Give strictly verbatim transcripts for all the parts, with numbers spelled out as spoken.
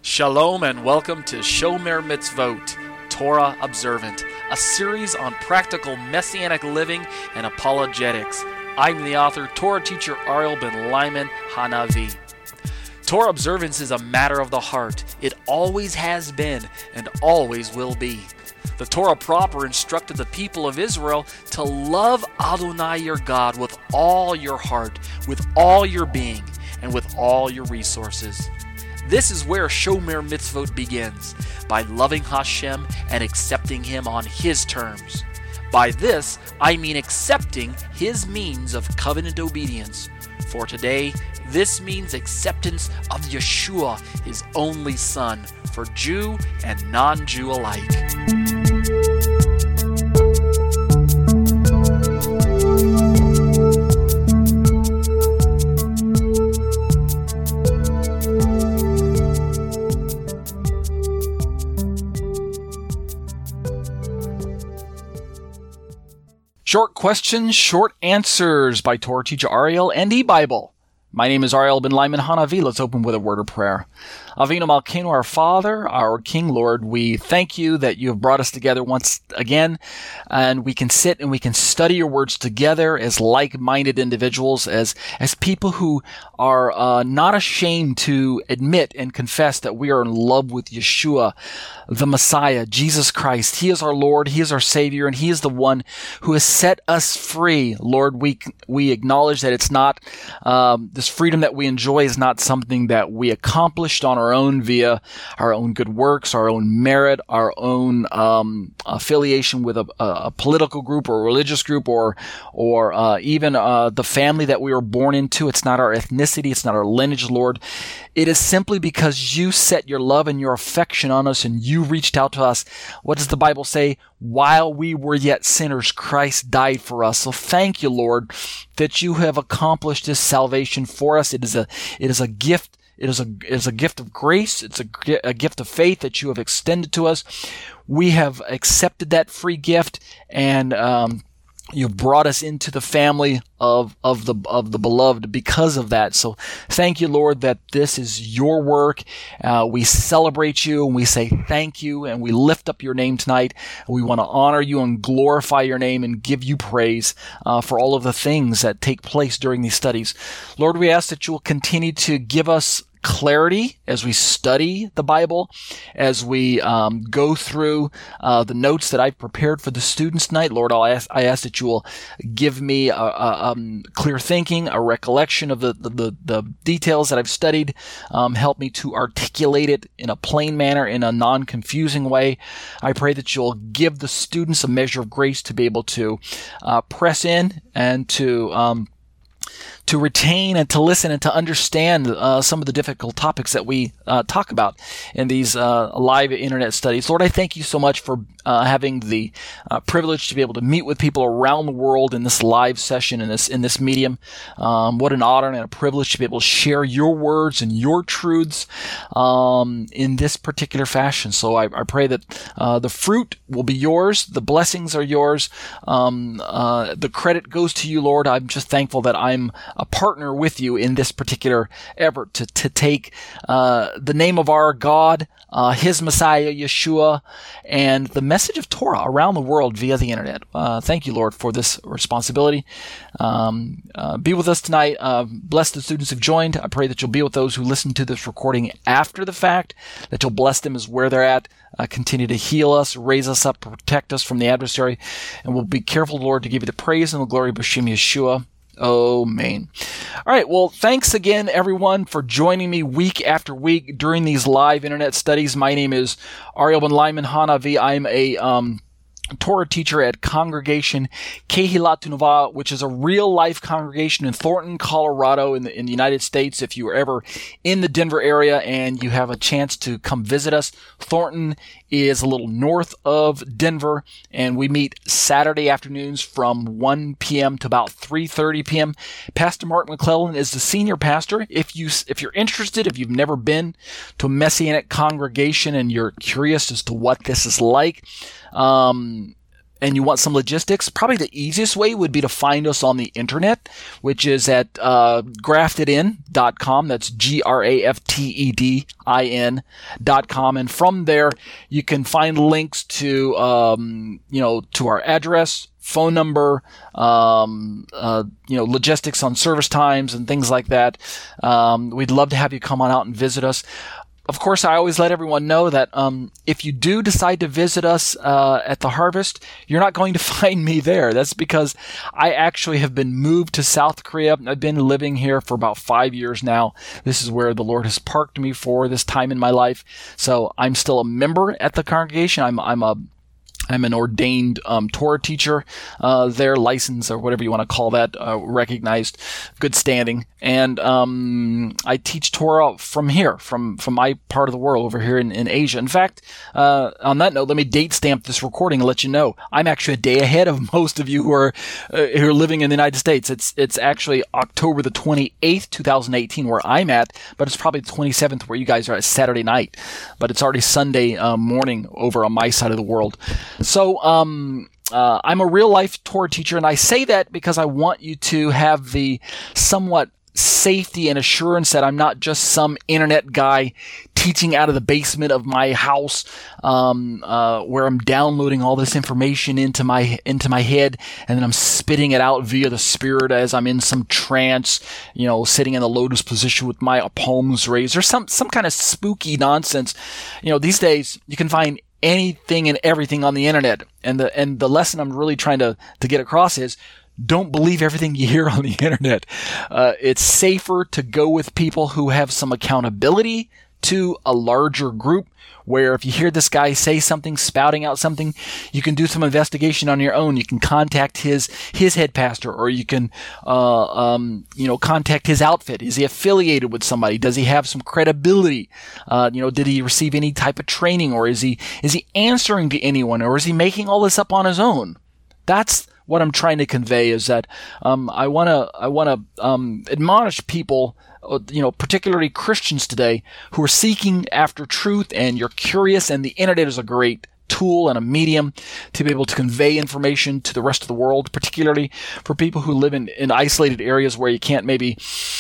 Shalom and welcome to Shomer Mitzvot, Torah Observant, a series on practical Messianic living and apologetics. I'm the author, Torah teacher Ariel ben Lyman Hanavi. Torah observance is a matter of the heart. It always has been and always will be. The Torah proper instructed the people of Israel to love Adonai your God with all your heart, with all your being, and with all your resources. This is where Shomer Mitzvot begins, by loving Hashem and accepting Him on His terms. By this, I mean accepting His means of covenant obedience. For today, this means acceptance of Yeshua, His only Son, for Jew and non-Jew alike. Short questions, short answers by Torah teacher Ariel and eBible. My name is Ariel ben Lyman Hanavi. Let's open with a word of prayer. Avinu Malkeinu, our Father, our King, Lord, we thank you that you have brought us together once again, and we can sit and we can study your words together as like-minded individuals, as as people who are uh, not ashamed to admit and confess that we are in love with Yeshua, the Messiah, Jesus Christ. He is our Lord, He is our Savior, and He is the one who has set us free. Lord, we we acknowledge that it's not, um, this freedom that we enjoy is not something that we accomplished on our own via our own good works, our own merit, our own um, affiliation with a, a political group or a religious group, or or uh, even uh, the family that we were born into. It's not our ethnicity. It's not our lineage, Lord. It is simply because you set your love and your affection on us and you reached out to us. What does the Bible say? While we were yet sinners, Christ died for us. So thank you, Lord, that you have accomplished this salvation for us. It is a, it is a gift. It is a, it is a gift of grace. It's a, a gift of faith that you have extended to us. We have accepted that free gift, and um, you've brought us into the family of of the of the beloved because of that. So thank you, Lord, that this is your work. Uh, we celebrate you and we say thank you, and we lift up your name tonight. We want to honor you and glorify your name and give you praise uh, for all of the things that take place during these studies. Lord, we ask that you will continue to give us clarity as we study the Bible, as we um, go through uh, the notes that I've prepared for the students tonight. Lord, I'll ask, I ask that you will give me a, a, um, clear thinking, a recollection of the, the, the, the details that I've studied. Um, help me to articulate it in a plain manner, in a non-confusing way. I pray that you'll give the students a measure of grace to be able to uh, press in and to um, to retain and to listen and to understand uh, some of the difficult topics that we uh, talk about in these uh, live internet studies. Lord, I thank you so much for uh, having the uh, privilege to be able to meet with people around the world in this live session, in this in this medium. Um, what an honor and a privilege to be able to share your words and your truths um, in this particular fashion. So I, I pray that uh, the fruit will be yours, the blessings are yours, um, uh, the credit goes to you, Lord. I'm just thankful that I'm a partner with you in this particular effort to, to take uh, the name of our God, uh, His Messiah, Yeshua, and the message of Torah around the world via the internet. Uh, thank you, Lord, for this responsibility. Um, uh, be with us tonight. Uh, bless the students who've joined. I pray that you'll be with those who listen to this recording after the fact, that you'll bless them as where they're at. Uh, continue to heal us, raise us up, protect us from the adversary, and we'll be careful, Lord, to give you the praise and the glory of B'Shem Yeshua. Amen. All right. Well, thanks again, everyone, for joining me week after week during these live internet studies. My name is Ariel ben Lyman Hanavi. I'm a um, Torah teacher at Congregation Kehilat Tunava, which is a real-life congregation in Thornton, Colorado, in the, in the United States. If you are ever in the Denver area and you have a chance to come visit us, Thornton is a little north of Denver, and we meet Saturday afternoons from one p.m. to about three thirty p.m. Pastor Mark McClellan is the senior pastor. If you, if you're interested, if you've never been to a Messianic congregation and you're curious as to what this is like, um, and you want some logistics, probably the easiest way would be to find us on the internet, which is at uh, grafted in dot com. That's G R A F T E D I N dot com. And from there, you can find links to, um, you know, to our address, phone number, um, uh, you know, logistics on service times and things like that. Um, we'd love to have you come on out and visit us. Of course, I always let everyone know that um, if you do decide to visit us uh, at the Harvest, you're not going to find me there. That's because I actually have been moved to South Korea. I've been living here for about five years now. This is where the Lord has parked me for this time in my life. So I'm still a member at the congregation. I'm I'm a I'm an ordained um, Torah teacher uh, there, licensed or whatever you want to call that, uh, recognized, good standing. And um, I teach Torah from here, from, from my part of the world over here in, in Asia. In fact, uh, on that note, let me date stamp this recording and let you know I'm actually a day ahead of most of you who are uh, who are living in the United States. It's it's actually October the twenty-eighth, twenty eighteen, where I'm at, but it's probably the twenty-seventh where you guys are at Saturday night. But it's already Sunday uh, morning over on my side of the world. So, um, uh, I'm a real life Torah teacher, and I say that because I want you to have the somewhat safety and assurance that I'm not just some internet guy teaching out of the basement of my house, um, uh, where I'm downloading all this information into my, into my head, and then I'm spitting it out via the Spirit as I'm in some trance, you know, sitting in the lotus position with my palms raised, or some, some kind of spooky nonsense. You know, these days you can find anything and everything on the internet. And the, and the lesson I'm really trying to, to get across is don't believe everything you hear on the internet. Uh, it's safer to go with people who have some accountability to a larger group, where if you hear this guy say something, spouting out something, you can do some investigation on your own. You can contact his his head pastor, or you can, uh, um, you know, contact his outfit. Is he affiliated with somebody? Does he have some credibility? Uh, you know, did he receive any type of training, or is he is he answering to anyone, or is he making all this up on his own? That's what I'm trying to convey. Is that um, I want to I want to um, admonish people, you know, particularly Christians today, who are seeking after truth, and you're curious, and the internet is a great tool and a medium to be able to convey information to the rest of the world, particularly for people who live in, in isolated areas where you can't maybe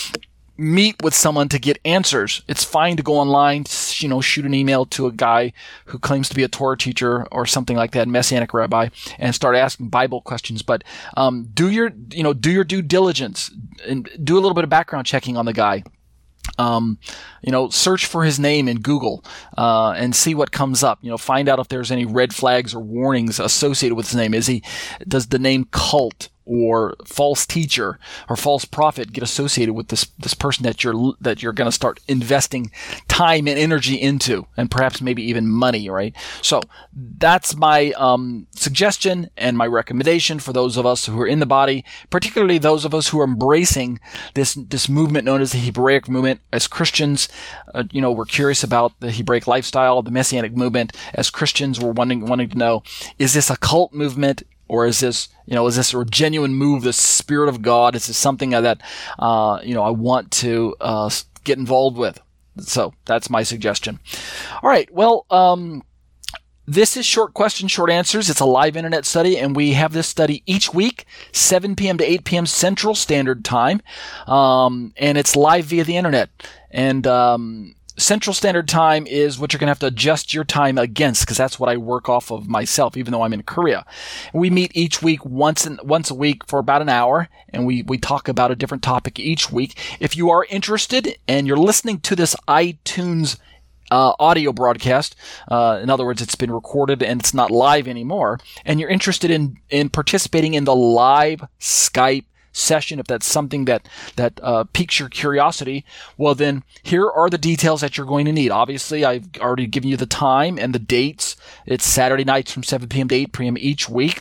meet with someone to get answers. It's fine to go online, you know, shoot an email to a guy who claims to be a Torah teacher or something like that, Messianic rabbi, and start asking Bible questions. But um, do your, you know, do your due diligence and do a little bit of background checking on the guy. Um, you know, search for his name in Google, uh, and see what comes up. You know, find out if there's any red flags or warnings associated with his name. Is he, does the name cult or false teacher or false prophet get associated with this, this person that you're, that you're going to start investing time and energy into, and perhaps maybe even money, right? So that's my, um, suggestion and my recommendation for those of us who are in the body, particularly those of us who are embracing this, this movement known as the Hebraic movement. As Christians, uh, you know, we're curious about the Hebraic lifestyle, the Messianic movement. As Christians, we're wanting, wanting to know, is this a cult movement? Or is this, you know, is this a genuine move, the Spirit of God? Is this something that, uh, you know, I want to uh, get involved with? So that's my suggestion. All right. Well, um, this is Short Questions, Short Answers. It's a live internet study, and we have this study each week, seven p.m. to eight p.m. Central Standard Time, um, and it's live via the internet. And um, Central Standard Time is what you're going to have to adjust your time against, because that's what I work off of myself, even though I'm in Korea. We meet each week once in, once a week for about an hour, and we, we talk about a different topic each week. If you are interested and you're listening to this iTunes uh, audio broadcast, uh, in other words, it's been recorded and it's not live anymore, and you're interested in, in participating in the live Skype session, if that's something that that uh, piques your curiosity, well then here are the details that you're going to need. Obviously, I've already given you the time and the dates. It's Saturday nights from seven p.m. to eight p.m. each week.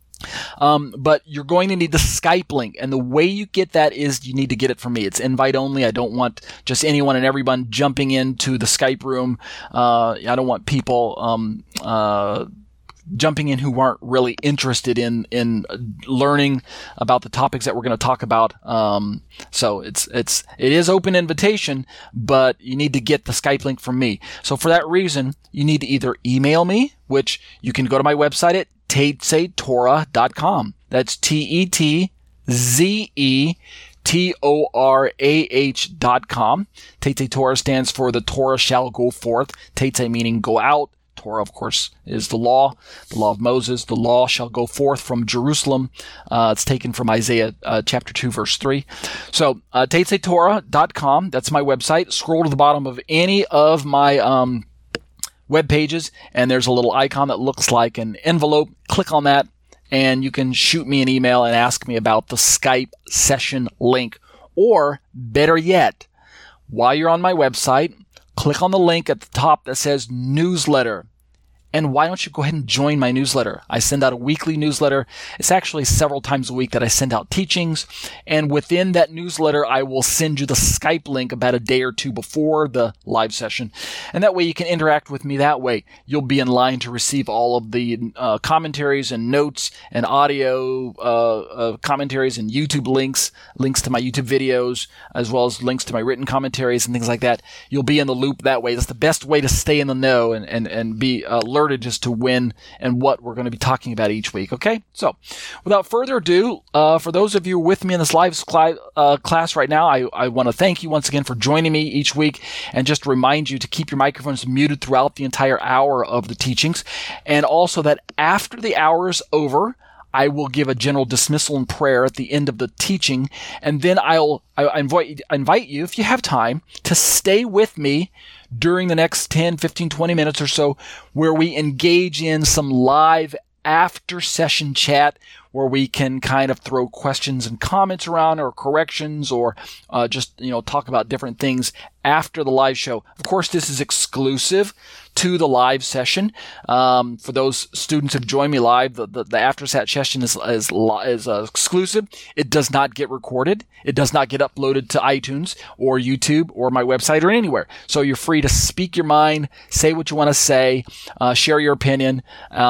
Um, but you're going to need the Skype link, and the way you get that is you need to get it from me. It's invite only. I don't want just anyone and everyone jumping into the Skype room. Uh, I don't want people um, uh, jumping in who aren't really interested in in learning about the topics that we're going to talk about. Um, so it's it's it is open invitation, but you need to get the Skype link from me. So for that reason, you need to either email me, which you can go to my website at tetze torah dot com. That's T E T Z E T O R A H dot com. Tetze Torah stands for the Torah shall go forth. Tetze meaning go out. Torah, of course, is the law, the law of Moses. The law shall go forth from Jerusalem. Uh, it's taken from Isaiah uh, chapter two, verse three. So, uh, tetze torah dot com, that's my website. Scroll to the bottom of any of my um, web pages, and there's a little icon that looks like an envelope. Click on that, and you can shoot me an email and ask me about the Skype session link. Or, better yet, while you're on my website, click on the link at the top that says newsletter. And why don't you go ahead and join my newsletter? I send out a weekly newsletter. It's actually several times a week that I send out teachings. And within that newsletter, I will send you the Skype link about a day or two before the live session. And that way you can interact with me that way. You'll be in line to receive all of the uh, commentaries and notes and audio uh, uh, commentaries and YouTube links, links to my YouTube videos, as well as links to my written commentaries and things like that. You'll be in the loop that way. That's the best way to stay in the know and, and, and be uh, alerted as to when and what we're going to be talking about each week. Okay, so without further ado, uh, for those of you with me in this live cl- uh, class right now, I, I want to thank you once again for joining me each week, and just remind you to keep your microphones muted throughout the entire hour of the teachings, and also that after the hour is over, I will give a general dismissal and prayer at the end of the teaching, and then I'll I invite, invite you, if you have time, to stay with me during the next ten, fifteen, twenty minutes or so, where we engage in some live after-session chat, where we can kind of throw questions and comments around, or corrections, or uh, just, you know, talk about different things after the live show. Of course, this is exclusive to the live session. Um, for those students who join me live, the, the, the after session is is, is uh, exclusive. It does not get recorded. It does not get uploaded to iTunes or YouTube or my website or anywhere. So you're free to speak your mind, say what you want to say, uh, share your opinion.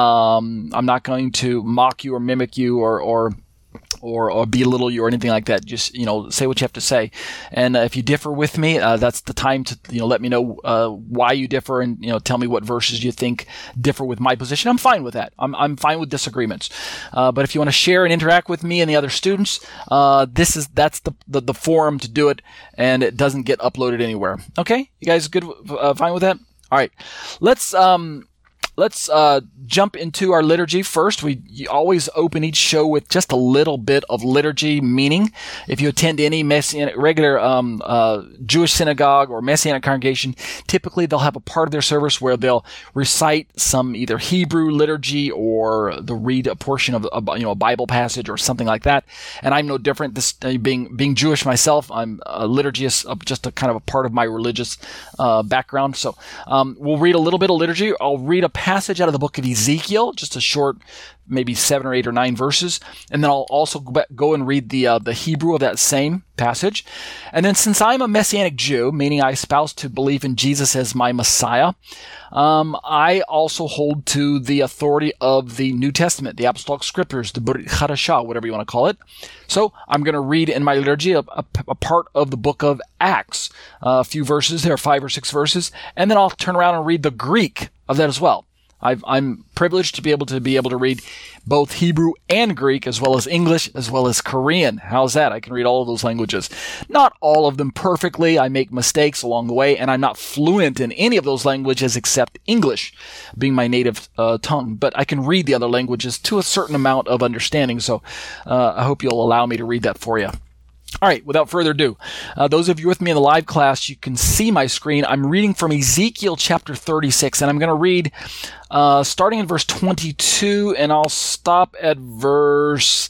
Um, I'm not going to mock you or mimic you or or Or, or belittle you or anything like that. Just, you know, say what you have to say. And uh, if you differ with me, uh, that's the time to, you know, let me know uh, why you differ, and, you know, tell me what verses you think differ with my position. I'm fine with that. I'm I'm fine with disagreements. Uh, but if you want to share and interact with me and the other students, uh, this is that's the, the the forum to do it, and it doesn't get uploaded anywhere. Okay, you guys good? Uh, fine with that? All right, let's um. Let's uh, jump into our liturgy first. We always open each show with just a little bit of liturgy meaning. If you attend any messianic, regular um, uh, Jewish synagogue or Messianic congregation, typically they'll have a part of their service where they'll recite some either Hebrew liturgy, or they'll read a portion of a, you know, a Bible passage or something like that. And I'm no different. This uh, being being Jewish myself, I'm a liturgist, uh, just a kind of a part of my religious uh, background. So um, we'll read a little bit of liturgy. I'll read a passage out of the book of Ezekiel, just a short, maybe seven or eight or nine verses, and then I'll also go, back, go and read the uh, the Hebrew of that same passage. And then, since I'm a Messianic Jew, meaning I espouse to believe in Jesus as my Messiah, um, I also hold to the authority of the New Testament, the Apostolic Scriptures, the Brit Hadashah, whatever you want to call it. So I'm going to read in my liturgy a, a, a part of the book of Acts, uh, a few verses. There are five or six verses, and then I'll turn around and read the Greek of that as well. I've, I'm privileged to be able to be able to read both Hebrew and Greek, as well as English, as well as Korean. How's that? I can read all of those languages. Not all of them perfectly. I make mistakes along the way, and I'm not fluent in any of those languages except English, being my native uh, tongue. But I can read the other languages to a certain amount of understanding, so uh, I hope you'll allow me to read that for you. All right, without further ado, uh, those of you with me in the live class, you can see my screen. I'm reading from Ezekiel chapter thirty-six, and I'm going to read uh, starting in verse twenty-two, and I'll stop at verse,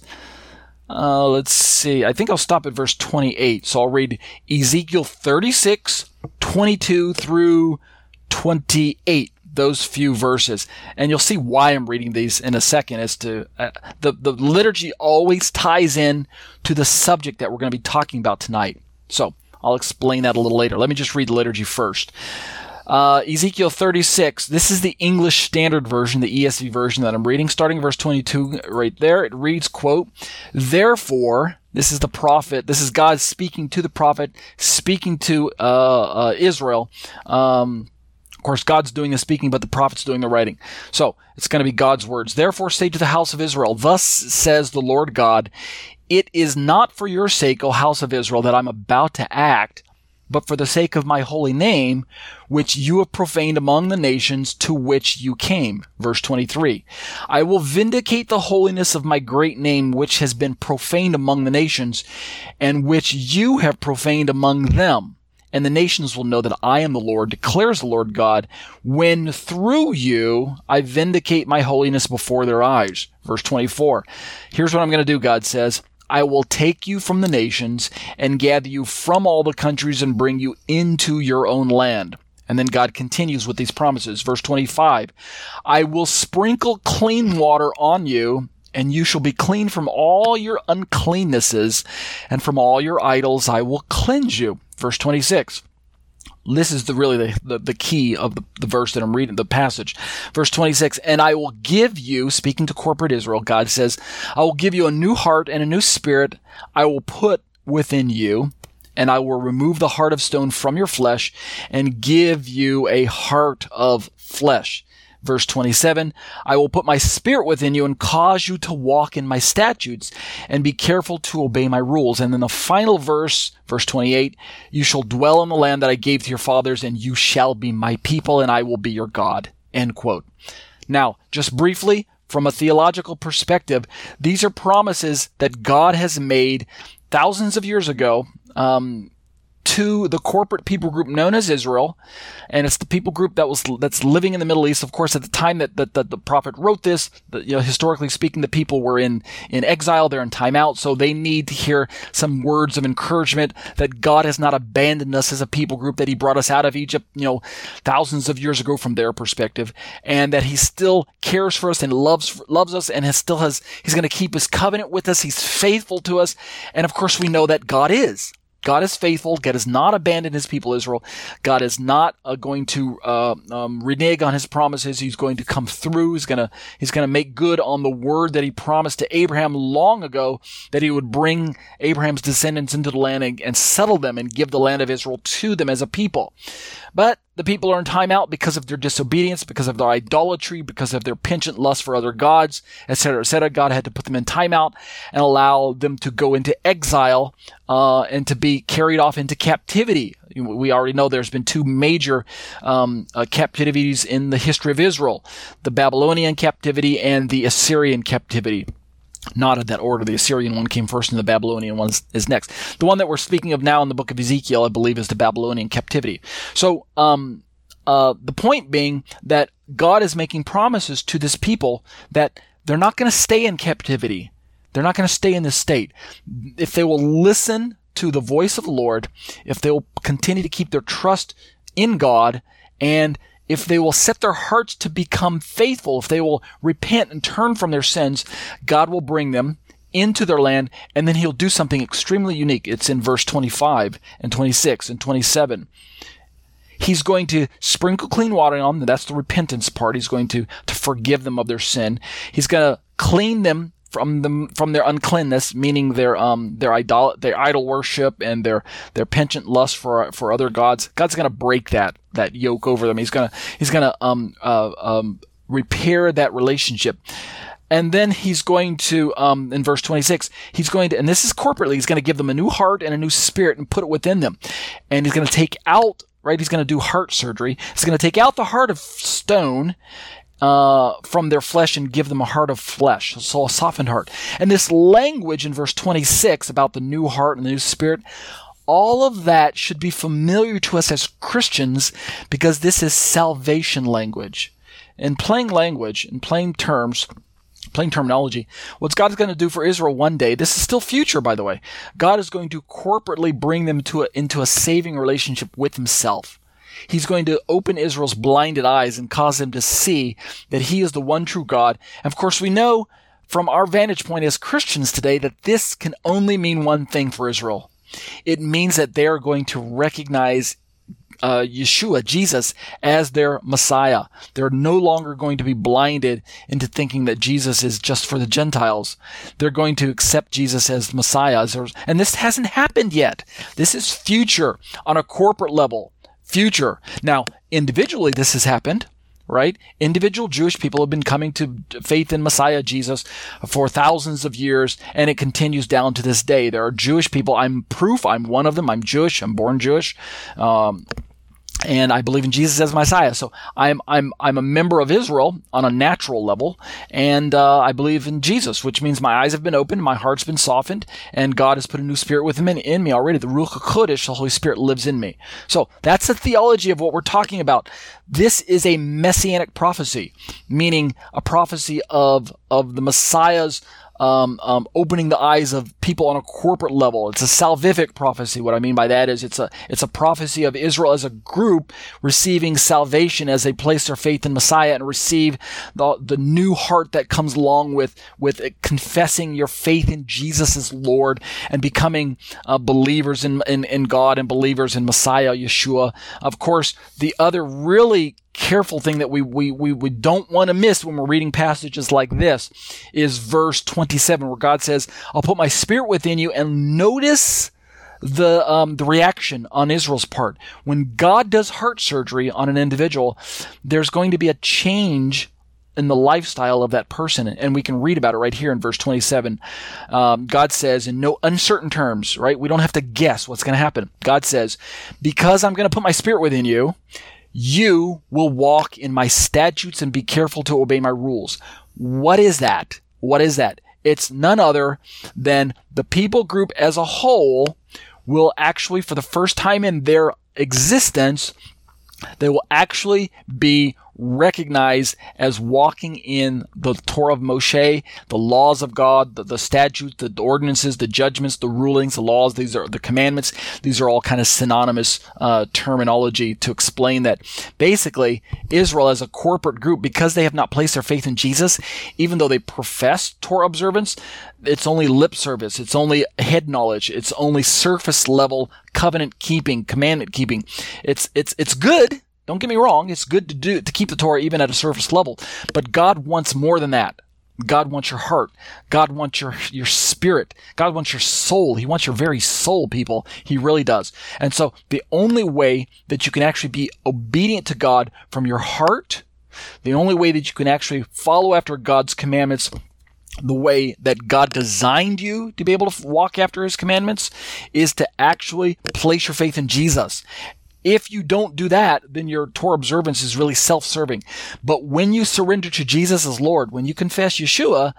uh, let's see, I think I'll stop at verse twenty-eight. So I'll read Ezekiel thirty-six, twenty-two through twenty-eight. Those few verses, and you'll see why I'm reading these in a second. As to uh, the the liturgy always ties in to the subject that we're going to be talking about tonight. So I'll explain that a little later. Let me just read the liturgy first. Uh, Ezekiel thirty-six. This is the English Standard Version, the E S V version that I'm reading. Starting verse twenty-two, right there, it reads, quote, "Therefore." This is the prophet. This is God speaking to the prophet, speaking to uh, uh, Israel. Um, course, God's doing the speaking, but the prophet's doing the writing. So it's going to be God's words. Therefore say to the house of Israel, thus says the Lord God, it is not for your sake, O house of Israel, that I'm about to act, but for the sake of my holy name, which you have profaned among the nations to which you came. Verse twenty-three, I will vindicate the holiness of my great name, which has been profaned among the nations, and which you have profaned among them. And the nations will know that I am the Lord, declares the Lord God, when through you I vindicate my holiness before their eyes. Verse twenty-four, here's what I'm going to do, God says. I will take you from the nations and gather you from all the countries and bring you into your own land. And then God continues with these promises. Verse twenty-five, I will sprinkle clean water on you, and you shall be clean from all your uncleannesses, and from all your idols I will cleanse you. Verse twenty-six. This is the really the, the, the key of the, the verse that I'm reading, the passage. Verse twenty-six, and I will give you, speaking to corporate Israel, God says, I will give you a new heart and a new spirit I will put within you, and I will remove the heart of stone from your flesh and give you a heart of flesh. Verse twenty-seven, I will put my spirit within you and cause you to walk in my statutes and be careful to obey my rules. And then the final verse, verse twenty-eight, you shall dwell in the land that I gave to your fathers, and you shall be my people, and I will be your God. End quote. Now, just briefly, from a theological perspective, these are promises that God has made thousands of years ago, um, to the corporate people group known as Israel, and it's the people group that was that's living in the Middle East. Of course, at the time that, that, that the prophet wrote this, the, you know, historically speaking, the people were in, in exile, they're in timeout, so they need to hear some words of encouragement that God has not abandoned us as a people group, that he brought us out of Egypt, you know, thousands of years ago from their perspective, and that he still cares for us and loves loves us, and has still has he's going to keep his covenant with us. He's faithful to us, and of course, we know that God is. God is faithful. God has not abandoned his people, Israel. God is not uh, going to uh, um, renege on his promises. He's going to come through. He's going to he's going to make good on the word that he promised to Abraham long ago, that he would bring Abraham's descendants into the land and, and settle them and give the land of Israel to them as a people. But the people are in timeout because of their disobedience, because of their idolatry, because of their penchant lust for other gods, et cetera, et cetera. God had to put them in timeout and allow them to go into exile uh, and to be carried off into captivity. We already know there's been two major um, uh, captivities in the history of Israel, the Babylonian captivity and the Assyrian captivity. Not in that order. The Assyrian one came first and the Babylonian one is next. The one that we're speaking of now in the book of Ezekiel, I believe, is the Babylonian captivity. So um, uh, the point being that God is making promises to this people that they're not going to stay in captivity. They're not going to stay in this state. If they will listen to the voice of the Lord, if they will continue to keep their trust in God, and if they will set their hearts to become faithful, if they will repent and turn from their sins, God will bring them into their land, and then he'll do something extremely unique. It's in verse twenty-five and twenty-six and twenty-seven. He's going to sprinkle clean water on them. That's the repentance part. He's going to, to forgive them of their sin. He's going to clean them from them from their uncleanness, meaning their um their idol their idol worship and their their penchant lust for for other gods. God's going to break that that yoke over them. He's going to he's going to um uh, um repair that relationship. And then he's going to, um, in verse twenty-six, he's going to, and this is corporately, he's going to give them a new heart and a new spirit and put it within them. And he's going to take out, right, he's going to do heart surgery. He's going to take out the heart of stone uh, from their flesh and give them a heart of flesh, so a softened heart. And this language in verse twenty-six about the new heart and the new spirit, all of that should be familiar to us as Christians because this is salvation language. In plain language, in plain terms, plain terminology, what God is going to do for Israel one day, this is still future, by the way, God is going to corporately bring them to a, into a saving relationship with himself. He's going to open Israel's blinded eyes and cause them to see that he is the one true God. And of course, we know from our vantage point as Christians today that this can only mean one thing for Israel. It means that they are going to recognize Uh, Yeshua, Jesus, as their Messiah. They're no longer going to be blinded into thinking that Jesus is just for the Gentiles. They're going to accept Jesus as Messiah. And this hasn't happened yet. This is future on a corporate level. future. Now, individually, this has happened, right? Individual Jewish people have been coming to faith in Messiah Jesus for thousands of years, and it continues down to this day. There are Jewish people. I'm proof. I'm one of them. I'm Jewish. I'm born Jewish. Um, And I believe in Jesus as Messiah. So I'm I'm I'm a member of Israel on a natural level, and uh, I believe in Jesus, which means my eyes have been opened, my heart's been softened, and God has put a new spirit within me, in me already. The Ruach HaKodesh, the Holy Spirit, lives in me. So that's the theology of what we're talking about. This is a messianic prophecy, meaning a prophecy of of the Messiah's Um, um, opening the eyes of people on a corporate level. It's a salvific prophecy. What I mean by that is it's a it's a prophecy of Israel as a group receiving salvation as they place their faith in Messiah and receive the the new heart that comes along with with confessing your faith in Jesus as Lord and becoming uh, believers in, in in God and believers in Messiah Yeshua. Of course, the other really careful thing that we, we, we, we don't want to miss when we're reading passages like this is verse twenty-seven, where God says, I'll put my spirit within you. And notice the um, the reaction on Israel's part. When God does heart surgery on an individual, there's going to be a change in the lifestyle of that person. And we can read about it right here in verse twenty-seven. Um, God says in no uncertain terms, right? We don't have to guess what's going to happen. God says, because I'm going to put my spirit within you, you will walk in my statutes and be careful to obey my rules. What is that? What is that? It's none other than the people group as a whole will actually, for the first time in their existence, they will actually be recognized as walking in the Torah of Moshe, the laws of God, the, the statutes, the ordinances, the judgments, the rulings, the laws. These are the commandments. These are all kind of synonymous uh, terminology to explain that basically Israel as a corporate group, because they have not placed their faith in Jesus, even though they profess Torah observance, it's only lip service. It's only head knowledge. It's only surface level covenant keeping, commandment keeping. It's it's it's good. Don't get me wrong. It's good to do to keep the Torah even at a surface level, but God wants more than that. God wants your heart. God wants your your spirit. God wants your soul. He wants your very soul, people. He really does. And so the only way that you can actually be obedient to God from your heart, the only way that you can actually follow after God's commandments the way that God designed you to be able to walk after his commandments, is to actually place your faith in Jesus. If you don't do that, then your Torah observance is really self-serving. But when you surrender to Jesus as Lord, when you confess Yeshua,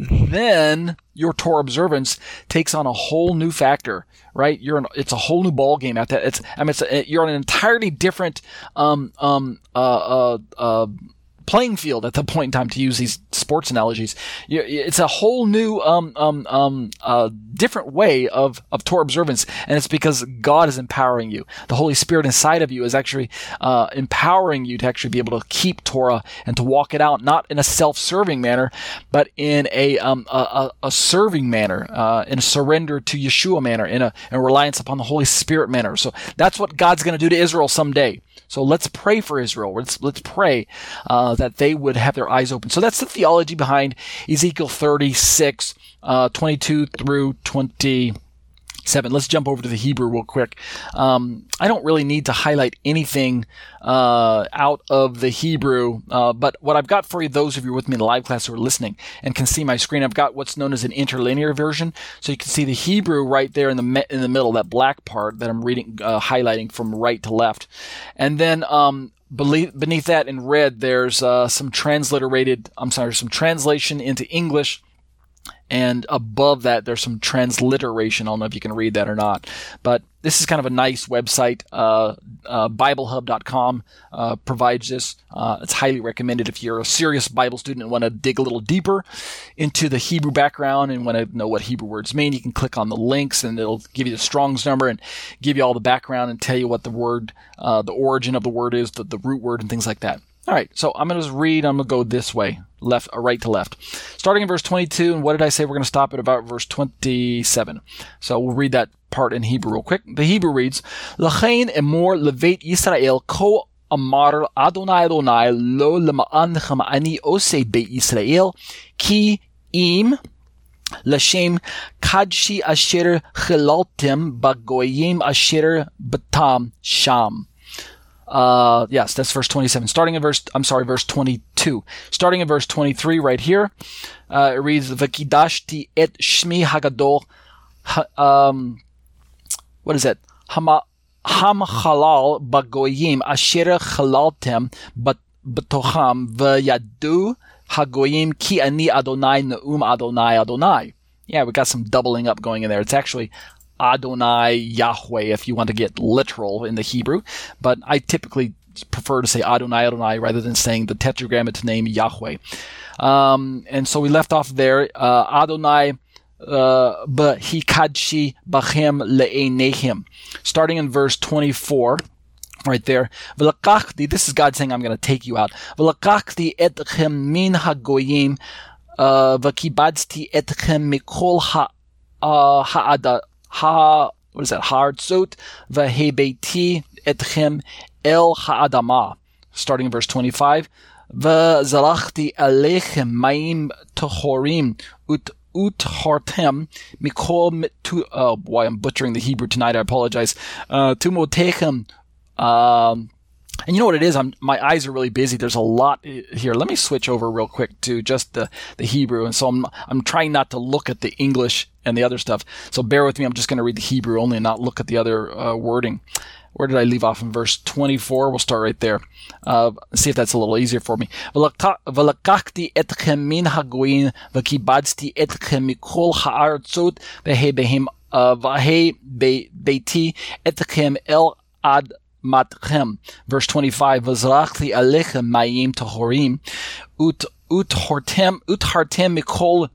then your Torah observance takes on a whole new factor, right? You're an, it's a whole new ball game at that. It's I mean, it's a, you're on an entirely different um um uh uh. uh playing field at the point in time, to use these sports analogies. It's a whole new, um, um, um, uh, different way of, of Torah observance. And it's because God is empowering you. The Holy Spirit inside of you is actually, uh, empowering you to actually be able to keep Torah and to walk it out, not in a self-serving manner, but in a, um, a, a serving manner, uh, in a surrender to Yeshua manner, in a, in a reliance upon the Holy Spirit manner. So that's what God's going to do to Israel someday. So let's pray for Israel. Let's, let's pray, uh, that they would have their eyes open. So that's the theology behind Ezekiel thirty-six, uh, twenty-two through twenty-seven. Let's jump over to the Hebrew real quick. Um, I don't really need to highlight anything uh, out of the Hebrew, uh, but what I've got for you, those of you with me in the live class who are listening and can see my screen, I've got what's known as an interlinear version. So you can see the Hebrew right there in the me- in the middle, that black part that I'm reading, uh, highlighting from right to left. And then um, beneath that in red, there's uh, some transliterated, I'm sorry, some translation into English. And above that, there's some transliteration. I don't know if you can read that or not. But this is kind of a nice website. Uh, uh, Bible Hub dot com uh, provides this. Uh, it's highly recommended if you're a serious Bible student and want to dig a little deeper into the Hebrew background and want to know what Hebrew words mean. You can click on the links and it'll give you the Strong's number and give you all the background and tell you what the word, uh, the origin of the word is, the, the root word, and things like that. All right, so I'm going to just read. I'm going to go this way, left, or right to left. Starting in verse twenty-two, and what did I say? We're going to stop at about verse twenty-seven. So we'll read that part in Hebrew real quick. The Hebrew reads, L'chein emor levet Yisrael ko amar Adonai Adonai lo lema'anchem ani osei be Yisrael ki im l'shem kadshi asher chilaltem bagoyim asher batam sham. Uh, yes, that's verse twenty-seven. Starting in verse, I'm sorry, verse twenty-two. Starting in verse twenty-three right here, uh, it reads, V'kidashti et shmi hagadol, ha, um, what is it? Hama, ham halal bagoyim asher halaltem bat betocham v'yadu hagoyim ki ani Adonai neum Adonai Adonai. Yeah, we got some doubling up going in there. It's actually Adonai Yahweh if you want to get literal in the Hebrew, but I typically prefer to say Adonai Adonai rather than saying the tetragrammaton name Yahweh. Um, and so we left off there. Uh, Adonai uh, b'hikadshi bachem le'einehim. Starting in verse twenty-four. Right there. V'lakachti, this is God saying, I'm going to take you out. V'lakachti etchem min hagoyim v'kibadzti etchem mikol ha'ada ha, what is that? Ha'artzot v'hebeiti etchem el ha'adama. Starting in verse twenty-five. V'zalachti alechem mayim tohorim ut uthartem mikol tu, oh boy, I'm butchering the Hebrew tonight. I apologize. Uh, tumotechem. Um, and you know what it is? I'm, my eyes are really busy. There's a lot here. Let me switch over real quick to just the, the Hebrew. And so I'm, I'm trying not to look at the English and the other stuff. So bear with me. I'm just going to read the Hebrew only and not look at the other uh, wording. Where did I leave off in verse twenty-four? We'll start right there. Uh, see if that's a little easier for me. V'lakachti etchem min hagoyin v'kibadzti etchem mikol ha'artzot v'hebehem v'hebeiti etchem el ad matchem. Verse twenty-five. V'zrachti alechem mayim tohorim ut uthortem uthartem mikol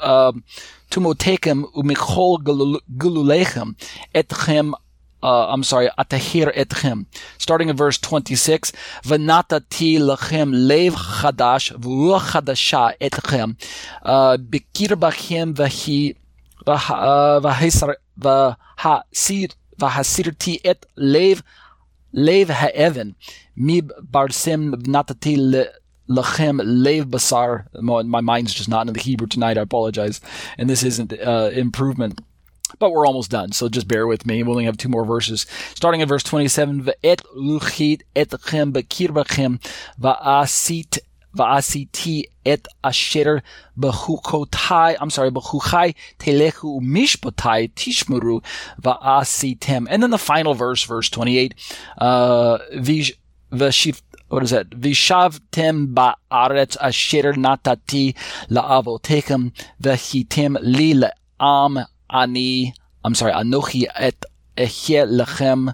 tumotekem umikol gululechem etchem. Uh, I'm sorry, atahir etchem. Starting in verse twenty-six. V'natati lechem lev chadash v'ruach chadasha etchem b'kirbachem v'hi v'hasirti et lev Lev ha'evan, mib barsem natati lechem lev basar. My mind's just not in the Hebrew tonight. I apologize. And this isn't uh, improvement. But we're almost done, so just bear with me. We only have two more verses. Starting in verse twenty-seven, V'et luchit etchem b'kirbachem va'asit va'asiti et asher b'chukotai, I'm sorry, b'chuchai telechu mishpatai tishmuru va'asitem. And then the final verse, verse twenty-eight, uh, v'shiv, what is that? Vishavtem ba'aretz asher natati la'avotekem v'hitem li le'am ani, I'm sorry, anochi et ehye lechem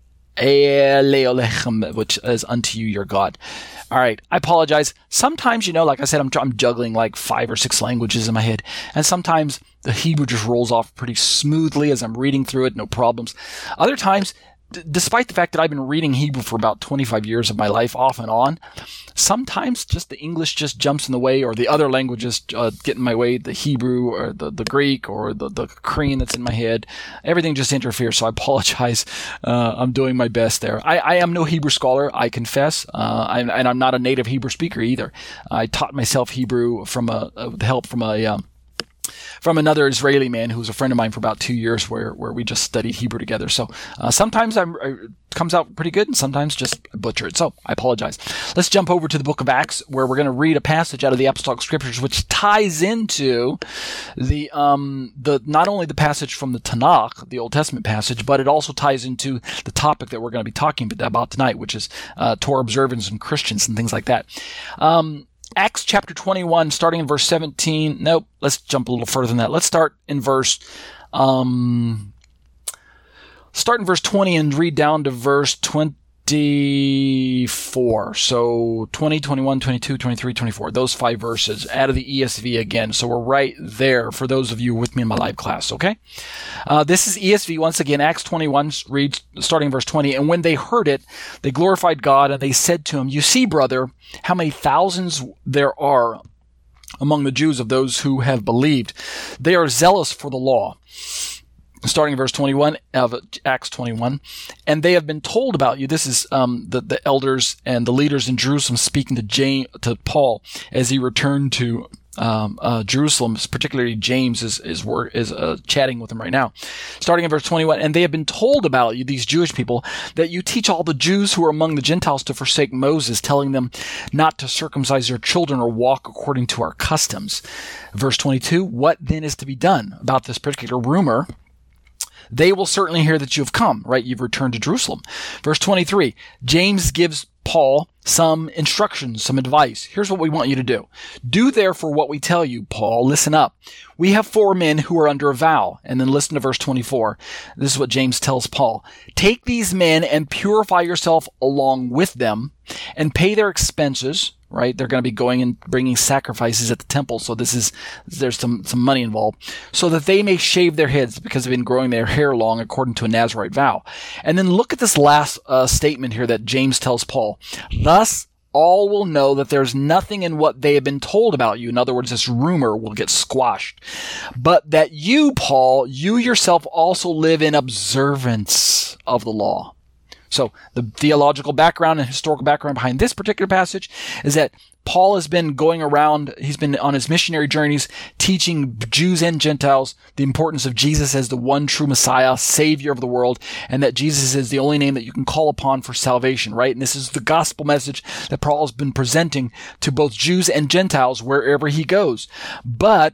eleolechem, which is unto you your God. All right, I apologize. Sometimes, you know, like I said, I'm, I'm juggling like five or six languages in my head, and sometimes the Hebrew just rolls off pretty smoothly as I'm reading through it, no problems. Other times, d- despite the fact that I've been reading Hebrew for about twenty-five years of my life, off and on, sometimes just the English just jumps in the way, or the other languages uh, get in my way, the Hebrew or the, the Greek or the, the Korean that's in my head. Everything just interferes, so I apologize. Uh, I'm doing my best there. I, I am no Hebrew scholar, I confess, uh, I, and I'm not a native Hebrew speaker either. I taught myself Hebrew from a, uh, with help from a... Um, from another Israeli man who was a friend of mine for about two years where, where we just studied Hebrew together. So uh, sometimes I'm, it comes out pretty good and sometimes just butcher it. So I apologize. Let's jump over to the book of Acts where we're going to read a passage out of the Apostolic Scriptures which ties into the um the not only the passage from the Tanakh, the Old Testament passage, but it also ties into the topic that we're going to be talking about tonight, which is uh, Torah observance and Christians and things like that. Um Acts chapter twenty-one, starting in verse seventeen. Nope, let's jump a little further than that. Let's start in verse, um, start in verse twenty and read down to verse twenty-four. So twenty, twenty-one, twenty-two, twenty-three, twenty-four. Those five verses out of the E S V again. So we're right there for those of you with me in my live class, okay? Uh, this is E S V once again. Acts twenty-one reads, starting in verse twenty. And when they heard it, they glorified God and they said to him, "You see, brother, how many thousands there are among the Jews of those who have believed. They are zealous for the law." Starting in verse twenty-one of Acts twenty-one. "And they have been told about you." This is um, the, the elders and the leaders in Jerusalem speaking to James, to Paul as he returned to um, uh, Jerusalem, particularly James is is, wor- is uh, chatting with him right now. Starting in verse twenty-one, and they have been told about you, these Jewish people, that you teach all the Jews who are among the Gentiles to forsake Moses, telling them not to circumcise their children or walk according to our customs. Verse twenty-two, what then is to be done about this particular rumor? They will certainly hear that you have come, right? You've returned to Jerusalem. Verse twenty-three, James gives Paul some instructions, some advice. Here's what we want you to do. Do therefore what we tell you, Paul. Listen up. We have four men who are under a vow. And then listen to verse twenty-four. This is what James tells Paul. Take these men and purify yourself along with them and pay their expenses, right? They're going to be going and bringing sacrifices at the temple. So this is, there's some, some money involved, so that they may shave their heads because they've been growing their hair long according to a Nazirite vow. And then look at this last uh, statement here that James tells Paul. Thus, all will know that there's nothing in what they have been told about you. In other words, this rumor will get squashed. But that you, Paul, you yourself also live in observance of the law. So the theological background and historical background behind this particular passage is that Paul has been going around, he's been on his missionary journeys teaching Jews and Gentiles the importance of Jesus as the one true Messiah, Savior of the world, and that Jesus is the only name that you can call upon for salvation, right? And this is the gospel message that Paul has been presenting to both Jews and Gentiles wherever he goes. But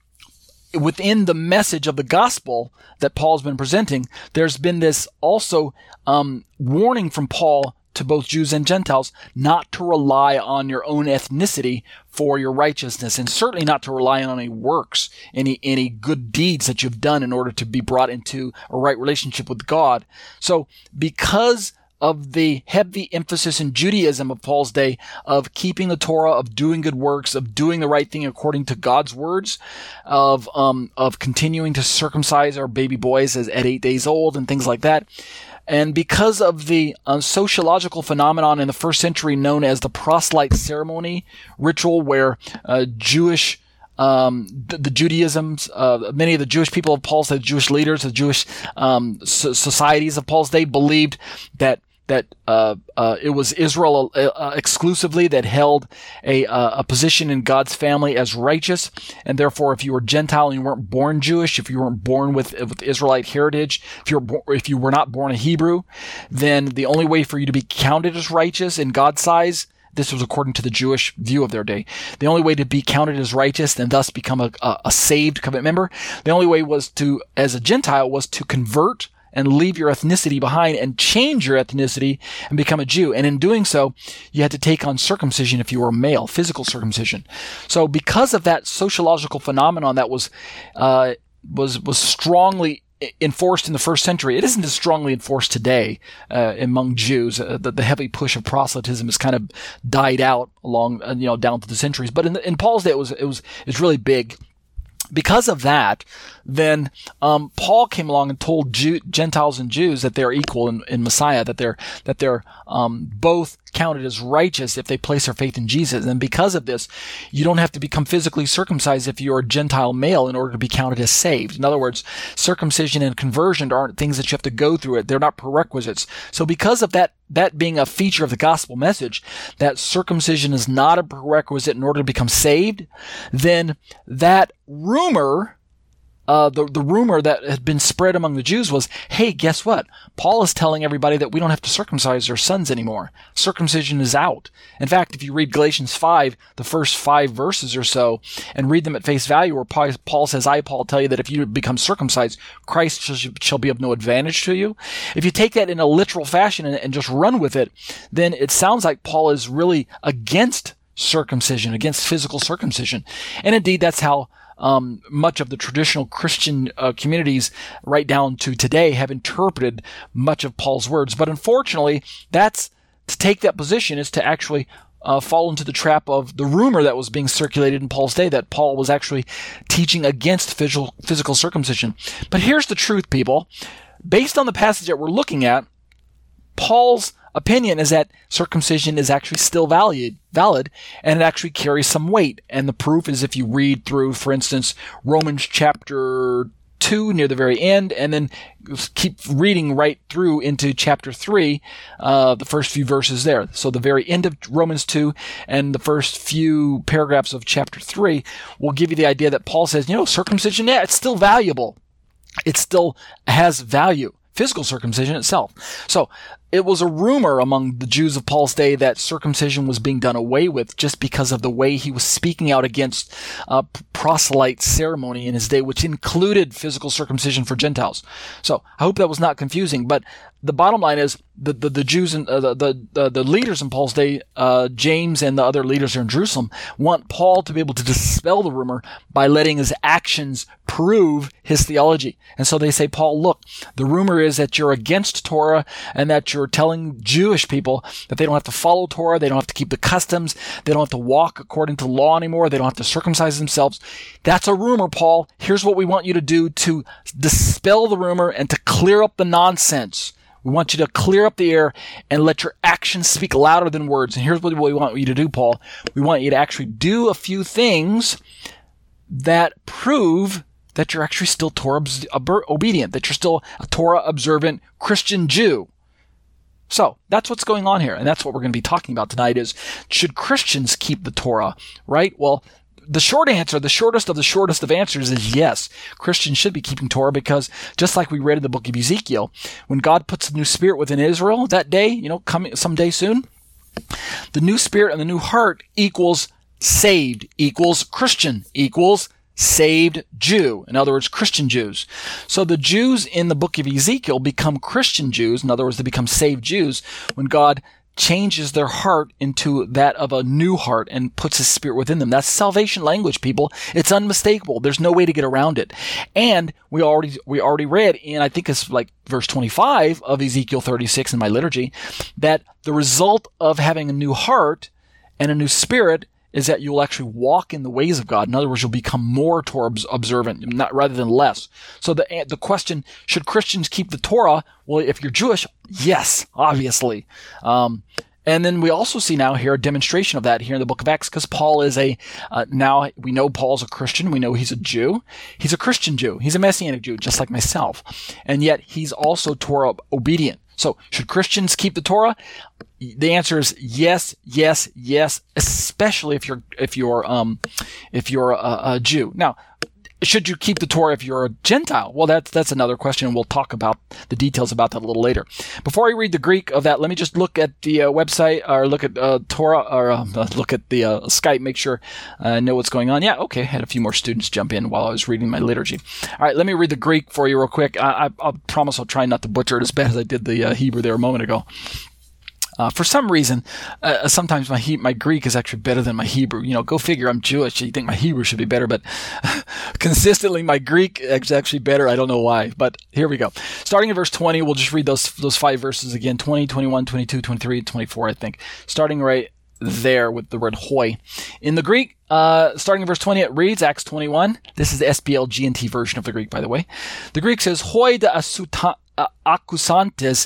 within the message of the gospel that Paul's been presenting, there's been this also um, warning from Paul to both Jews and Gentiles not to rely on your own ethnicity for your righteousness, and certainly not to rely on any works, any any good deeds that you've done in order to be brought into a right relationship with God. So because of the heavy emphasis in Judaism of Paul's day of keeping the Torah, of doing good works, of doing the right thing according to God's words, of um, of continuing to circumcise our baby boys as at eight days old and things like that. And because of the uh, sociological phenomenon in the first century known as the proselyte ceremony ritual, where uh, Jewish Um, the, the Judaisms, uh, many of the Jewish people of Paul's day, the Jewish leaders, the Jewish um, so- societies of Paul's day believed that that uh, uh, it was Israel uh, exclusively that held a uh, a position in God's family as righteous, and therefore, if you were Gentile and you weren't born Jewish, if you weren't born with with Israelite heritage, if you were bo- if you were not born a Hebrew, then the only way for you to be counted as righteous in God's eyes, this was according to the Jewish view of their day, the only way to be counted as righteous and thus become a, a, a saved covenant member, the only way was to, as a Gentile, was to convert and leave your ethnicity behind and change your ethnicity and become a Jew. And in doing so, you had to take on circumcision if you were a male, physical circumcision. So because of that sociological phenomenon that was, uh, was, was strongly enforced in the first century, it isn't as strongly enforced today uh, among Jews. Uh, the, the heavy push of proselytism has kind of died out along, uh, you know, down through the centuries. But in, the, in Paul's day, it was it was it's really big. Because of that, then um, Paul came along and told Jew, Gentiles and Jews that they're equal in, in Messiah, that they're that they're um, both counted as righteous if they place their faith in Jesus. And because of this, you don't have to become physically circumcised if you're a Gentile male in order to be counted as saved. In other words, circumcision and conversion aren't things that you have to go through it. They're not prerequisites. So because of that, that being a feature of the gospel message, that circumcision is not a prerequisite in order to become saved, then that rumor Uh, the, the rumor that had been spread among the Jews was, hey, guess what? Paul is telling everybody that we don't have to circumcise their sons anymore. Circumcision is out. In fact, if you read Galatians five, the first five verses or so, and read them at face value, where Paul says, I, Paul, tell you that if you become circumcised, Christ shall, shall be of no advantage to you. If you take that in a literal fashion and, and just run with it, then it sounds like Paul is really against circumcision, against physical circumcision. And indeed, that's how Um, much of the traditional Christian uh, communities right down to today have interpreted much of Paul's words. But unfortunately, that's to take that position is to actually uh, fall into the trap of the rumor that was being circulated in Paul's day that Paul was actually teaching against physical, physical circumcision. But here's the truth, people. Based on the passage that we're looking at, Paul's opinion is that circumcision is actually still valid, valid, and it actually carries some weight. And the proof is if you read through, for instance, Romans chapter two near the very end, and then keep reading right through into chapter three, uh, the first few verses there. So the very end of Romans two and the first few paragraphs of chapter three will give you the idea that Paul says, you know, circumcision, yeah, it's still valuable. It still has value. Physical circumcision itself. So it was a rumor among the Jews of Paul's day that circumcision was being done away with just because of the way he was speaking out against uh, proselyte ceremony in his day, which included physical circumcision for Gentiles. So I hope that was not confusing, but the bottom line is the the, the Jews and uh, the, the the leaders in Paul's day, uh, James and the other leaders here in Jerusalem, want Paul to be able to dispel the rumor by letting his actions prove his theology. And so they say, Paul, look, the rumor is that you're against Torah and that you're telling Jewish people that they don't have to follow Torah, they don't have to keep the customs, they don't have to walk according to law anymore, they don't have to circumcise themselves. That's a rumor, Paul. Here's what we want you to do to dispel the rumor and to clear up the nonsense. We want you to clear up the air and let your actions speak louder than words. And here's what we want you to do, Paul. We want you to actually do a few things that prove that you're actually still Torah obedient, that you're still a Torah observant Christian Jew. So that's what's going on here. And that's what we're going to be talking about tonight is, should Christians keep the Torah, right? Well, the short answer, the shortest of the shortest of answers is yes. Christians should be keeping Torah because just like we read in the book of Ezekiel, when God puts a new spirit within Israel that day, you know, coming someday soon, the new spirit and the new heart equals saved, equals Christian, equals saved Jew. In other words, Christian Jews. So the Jews in the book of Ezekiel become Christian Jews. In other words, they become saved Jews when God changes their heart into that of a new heart and puts his spirit within them. That's salvation language, people. It's unmistakable. There's no way to get around it. And we already we already read in, I think it's like verse twenty-five of Ezekiel thirty-six in my liturgy, that the result of having a new heart and a new spirit is that you'll actually walk in the ways of God. In other words, you'll become more Torah observant, not rather than less. So the the question, should Christians keep the Torah? Well, if you're Jewish, yes, obviously. Um, and then we also see now here a demonstration of that here in the book of Acts, because Paul is a, uh, now we know Paul's a Christian. We know he's a Jew. He's a Christian Jew. He's a Messianic Jew, just like myself. And yet he's also Torah obedient. So should Christians keep the Torah? The answer is yes, yes, yes, especially if you're, if you're, um, if you're a, a Jew. Now, should you keep the Torah if you're a Gentile? Well, that's, that's another question, and we'll talk about the details about that a little later. Before I read the Greek of that, let me just look at the uh, website, or look at uh, Torah, or uh, look at the uh, Skype, make sure I know what's going on. Yeah, okay, I had a few more students jump in while I was reading my liturgy. All right, let me read the Greek for you real quick. I, I, I promise I'll try not to butcher it as bad as I did the uh, Hebrew there a moment ago. Uh, for some reason, uh, sometimes my he- my Greek is actually better than my Hebrew. You know, go figure, I'm Jewish. You think my Hebrew should be better, but consistently my Greek is actually better. I don't know why, but here we go. Starting in verse twenty, we'll just read those those five verses again, twenty, twenty-one, twenty-two, twenty-three, twenty-four, I think. Starting right there with the word hoi. In the Greek, uh, starting in verse twenty, it reads, Acts twenty-one. This is the S B L G N T version of the Greek, by the way. The Greek says, hoi de asuta Uh, accusantes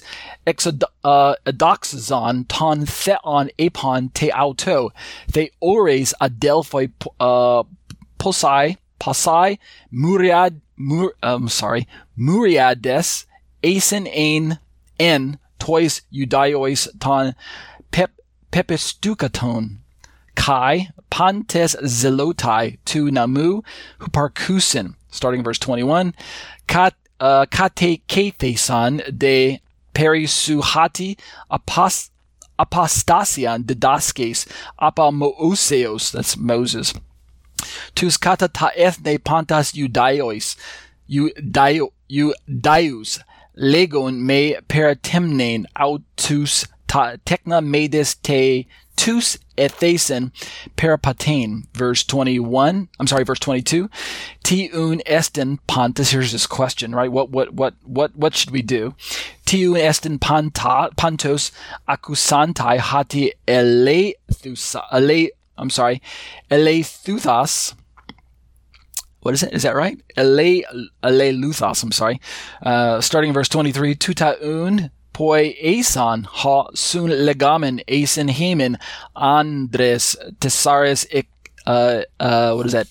edoxazon ton theon epon te auto the ores adelphoi uh, posai pasai muriad mur, um sorry muriades asen ein en tois eudiois ton pep pepistukaton kai pantes zelotai tu namu huparkusin. Starting in verse twenty-one, kat Uh, kate kathesan de perisuhati apost- apostasian didaskes apamoseos, that's Moses. Tus kata ta ethne pantas eudiois, eudaius, legon me paratemnen autus ta techna medes te tus ethesen peripatane. Verse twenty-one, I'm sorry, verse twenty-two. Tiun esten pantas, here's this question, right? What, what, what, what, what should we do? Tiun esten panta, pantos accusantai hati elethusa, ele, I'm sorry, elethuthas. What is it? Is that right? Ele, eleluthos, I'm sorry. Uh, starting in verse twenty-three. Tutaun poi esan ha sun legamen esen hemen andres tesares ik, uh, uh, what is that?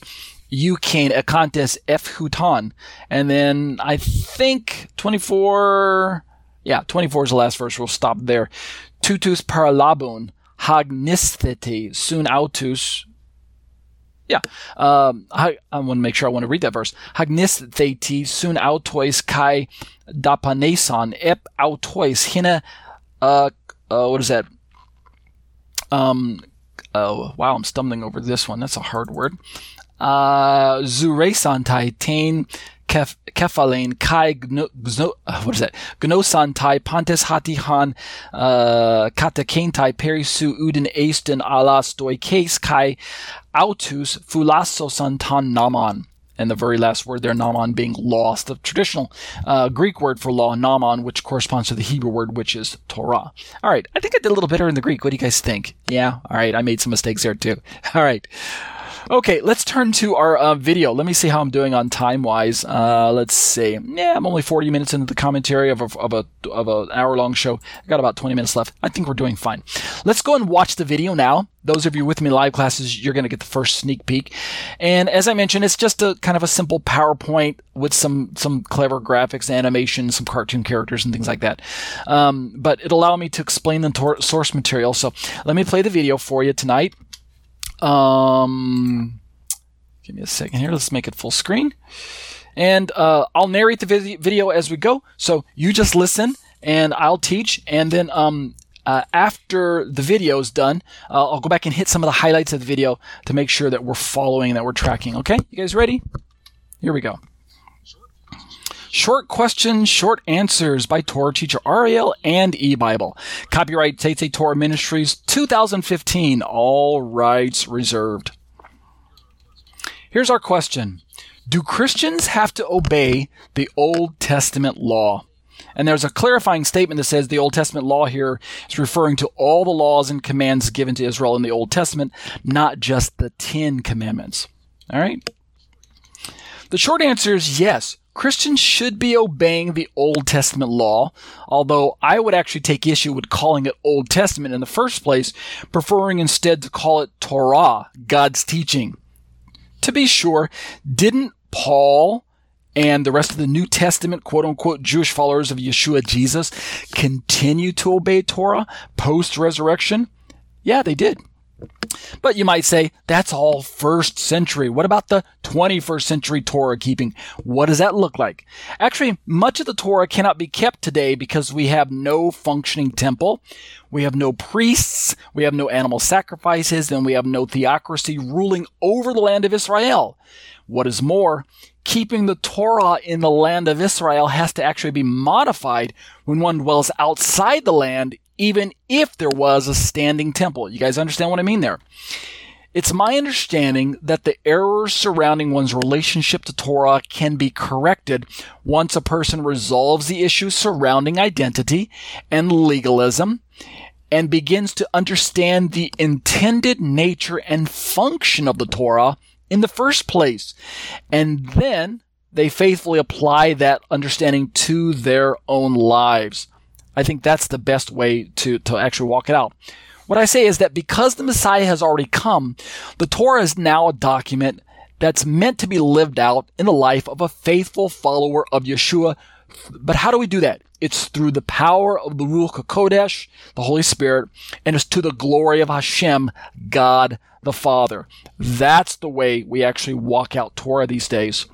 Eukain Ekantes Ephuton. And then I think twenty-four, yeah, twenty-four is the last verse. We'll stop there. Tutus paralabun, hagnisthete, sun autus. Yeah, um, I, I want to make sure I want to read that verse. Hagnisthete, sun autois kai dapaneson, ep autois, hina, uh, uh, what is that? Um, oh, wow, I'm stumbling over this one. That's a hard word. Uh, Zuresantai tain kef, kefalein kai gno, gno, uh, what is that? Gnosantai pantes hatihan, uh, katakentai perisu uden esten alas doi case kai autus fulasosantan naman. And the very last word there, naman, being law, the traditional uh, Greek word for law, naman, which corresponds to the Hebrew word, which is Torah. All right, I think I did a little better in the Greek. What do you guys think? Yeah, all right, I made some mistakes there too. All right. Okay, let's turn to our uh, video. Let me see how I'm doing on time-wise. Uh, let's see. Yeah, I'm only forty minutes into the commentary of a, of a of an hour-long show. I got about twenty minutes left. I think we're doing fine. Let's go and watch the video now. Those of you with me in live classes, you're going to get the first sneak peek. And as I mentioned, it's just a kind of a simple PowerPoint with some some clever graphics, animation, some cartoon characters, and things like that. Um, but it'll allow me to explain the tor- source material. So let me play the video for you tonight. Um, give me a second here. Let's make it full screen. And uh, I'll narrate the vid- video as we go. So you just listen, and I'll teach. And then um, uh, after the video is done, uh, I'll go back and hit some of the highlights of the video to make sure that we're following and that we're tracking. Okay? You guys ready? Here we go. Short Questions, Short Answers by Torah Teacher Ariel and eBible. Copyright Tete Torah Ministries, two thousand fifteen. All rights reserved. Here's our question. Do Christians have to obey the Old Testament law? And there's a clarifying statement that says the Old Testament law here is referring to all the laws and commands given to Israel in the Old Testament, not just the Ten Commandments. All right? The short answer is yes. Christians should be obeying the Old Testament law, although I would actually take issue with calling it Old Testament in the first place, preferring instead to call it Torah, God's teaching. To be sure, didn't Paul and the rest of the New Testament, quote-unquote, Jewish followers of Yeshua Jesus continue to obey Torah post-resurrection? Yeah, they did. But you might say, that's all first century. What about the twenty-first century Torah keeping? What does that look like? Actually, much of the Torah cannot be kept today because we have no functioning temple, we have no priests, we have no animal sacrifices, and we have no theocracy ruling over the land of Israel. What is more, keeping the Torah in the land of Israel has to actually be modified when one dwells outside the land, even if there was a standing temple. You guys understand what I mean there? It's my understanding that the errors surrounding one's relationship to Torah can be corrected once a person resolves the issues surrounding identity and legalism and begins to understand the intended nature and function of the Torah in the first place. And then they faithfully apply that understanding to their own lives. I think that's the best way to, to actually walk it out. What I say is that because the Messiah has already come, the Torah is now a document that's meant to be lived out in the life of a faithful follower of Yeshua. But how do we do that? It's through the power of the Ruach HaKodesh, the Holy Spirit, and it's to the glory of Hashem, God the Father. That's the way we actually walk out Torah these days.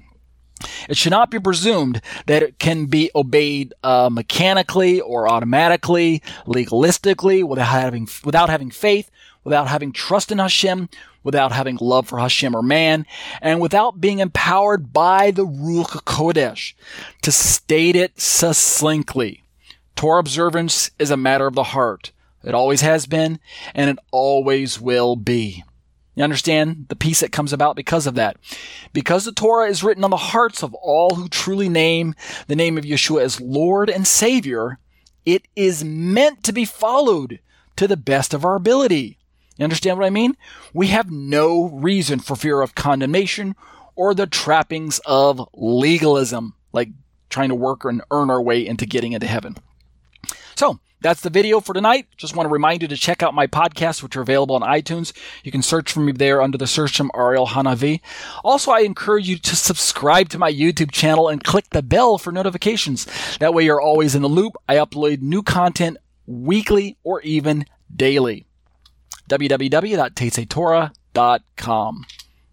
It should not be presumed that it can be obeyed uh, mechanically or automatically, legalistically, without having without having faith, without having trust in Hashem, without having love for Hashem or man, and without being empowered by the Ruach HaKodesh. To state it succinctly, Torah observance is a matter of the heart. It always has been, and it always will be. You understand the peace that comes about because of that? Because the Torah is written on the hearts of all who truly name the name of Yeshua as Lord and Savior, it is meant to be followed to the best of our ability. You understand what I mean? We have no reason for fear of condemnation or the trappings of legalism, like trying to work and earn our way into getting into heaven. So that's the video for tonight. Just want to remind you to check out my podcasts, which are available on iTunes. You can search for me there under the search term Ariel Hanavi. Also, I encourage you to subscribe to my YouTube channel and click the bell for notifications. That way you're always in the loop. I upload new content weekly or even daily. w w w dot teitze torah dot com.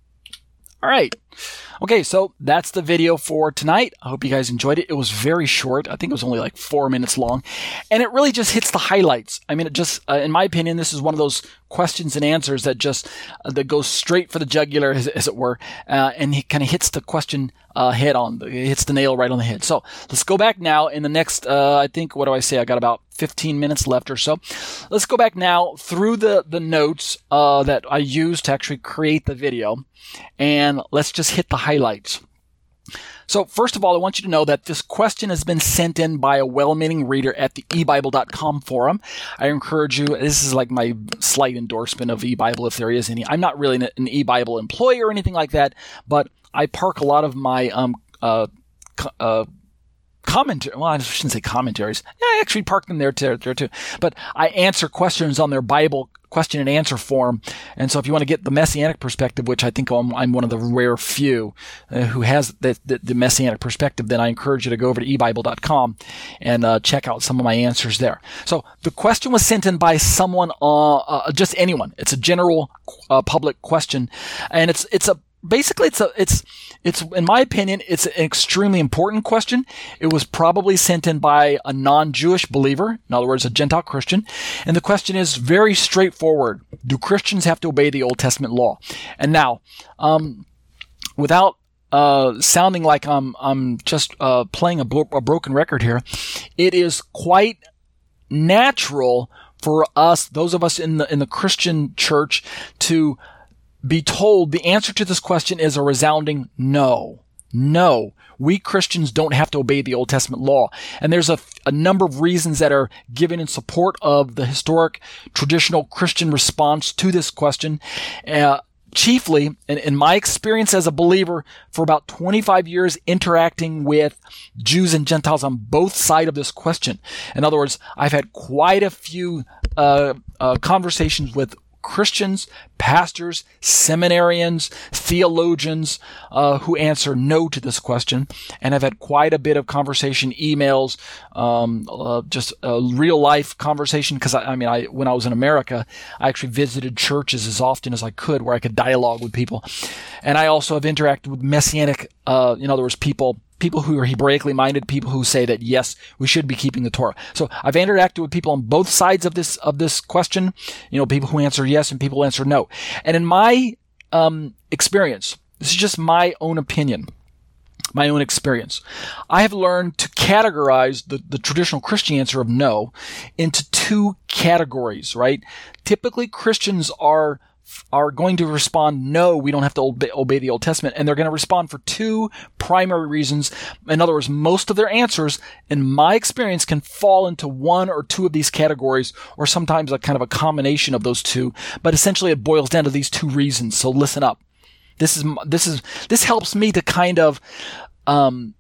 All right. Okay, so that's the video for tonight. I hope you guys enjoyed it. It was very short. I think it was only like four minutes long. And it really just hits the highlights. I mean, it just, uh, in my opinion, this is one of those questions and answers that just, uh, that goes straight for the jugular, as, as it were. Uh, and it kind of hits the question uh, head on. It hits the nail right on the head. So let's go back now in the next, uh, I think, what do I say? I got about fifteen minutes left or so. Let's go back now through the, the notes uh, that I used to actually create the video. And let's just hit the highlights. So first of all, I want you to know that this question has been sent in by a well-meaning reader at the e bible dot com forum. I encourage you, this is like my slight endorsement of eBible if there is any. I'm not really an eBible employee or anything like that, but I park a lot of my um uh, uh commentary. Well, I shouldn't say commentaries. Yeah, I actually park them there too, there too. But I answer questions on their Bible question and answer forum. And so if you want to get the Messianic perspective, which I think I'm, I'm one of the rare few uh, who has the, the, the Messianic perspective, then I encourage you to go over to e bible dot com and uh, check out some of my answers there. So the question was sent in by someone, uh, uh, just anyone. It's a general uh, public question. And it's it's a Basically, it's a, it's, it's, in my opinion, it's an extremely important question. It was probably sent in by a non-Jewish believer, in other words, a Gentile Christian. And the question is very straightforward. Do Christians have to obey the Old Testament law? And now, um, without, uh, sounding like I'm, I'm just, uh, playing a, bro- a broken record here, it is quite natural for us, those of us in the, in the Christian church, to be told the answer to this question is a resounding no. No. We Christians don't have to obey the Old Testament law. And there's a, a number of reasons that are given in support of the historic, traditional Christian response to this question. Uh, chiefly, in, in my experience as a believer for about twenty-five years interacting with Jews and Gentiles on both sides of this question. In other words, I've had quite a few uh, uh, conversations with Christians, pastors, seminarians, theologians uh, who answer no to this question. And I've had quite a bit of conversation, emails, um, uh, just a real life conversation. Because I, I mean, I when I was in America, I actually visited churches as often as I could where I could dialogue with people. And I also have interacted with Messianic, uh, in other words, people people who are Hebraically minded, people who say that, yes, we should be keeping the Torah. So I've interacted with people on both sides of this, of this question, you know, people who answer yes and people who answer no. And in my, um, experience, this is just my own opinion, my own experience. I have learned to categorize the, the traditional Christian answer of no into two categories, right? Typically Christians are are going to respond, no, we don't have to obey, obey the Old Testament. And they're going to respond for two primary reasons. In other words, most of their answers, in my experience, can fall into one or two of these categories, or sometimes a kind of a combination of those two. But essentially, it boils down to these two reasons. So listen up. This is, this is, this helps me to kind of, um,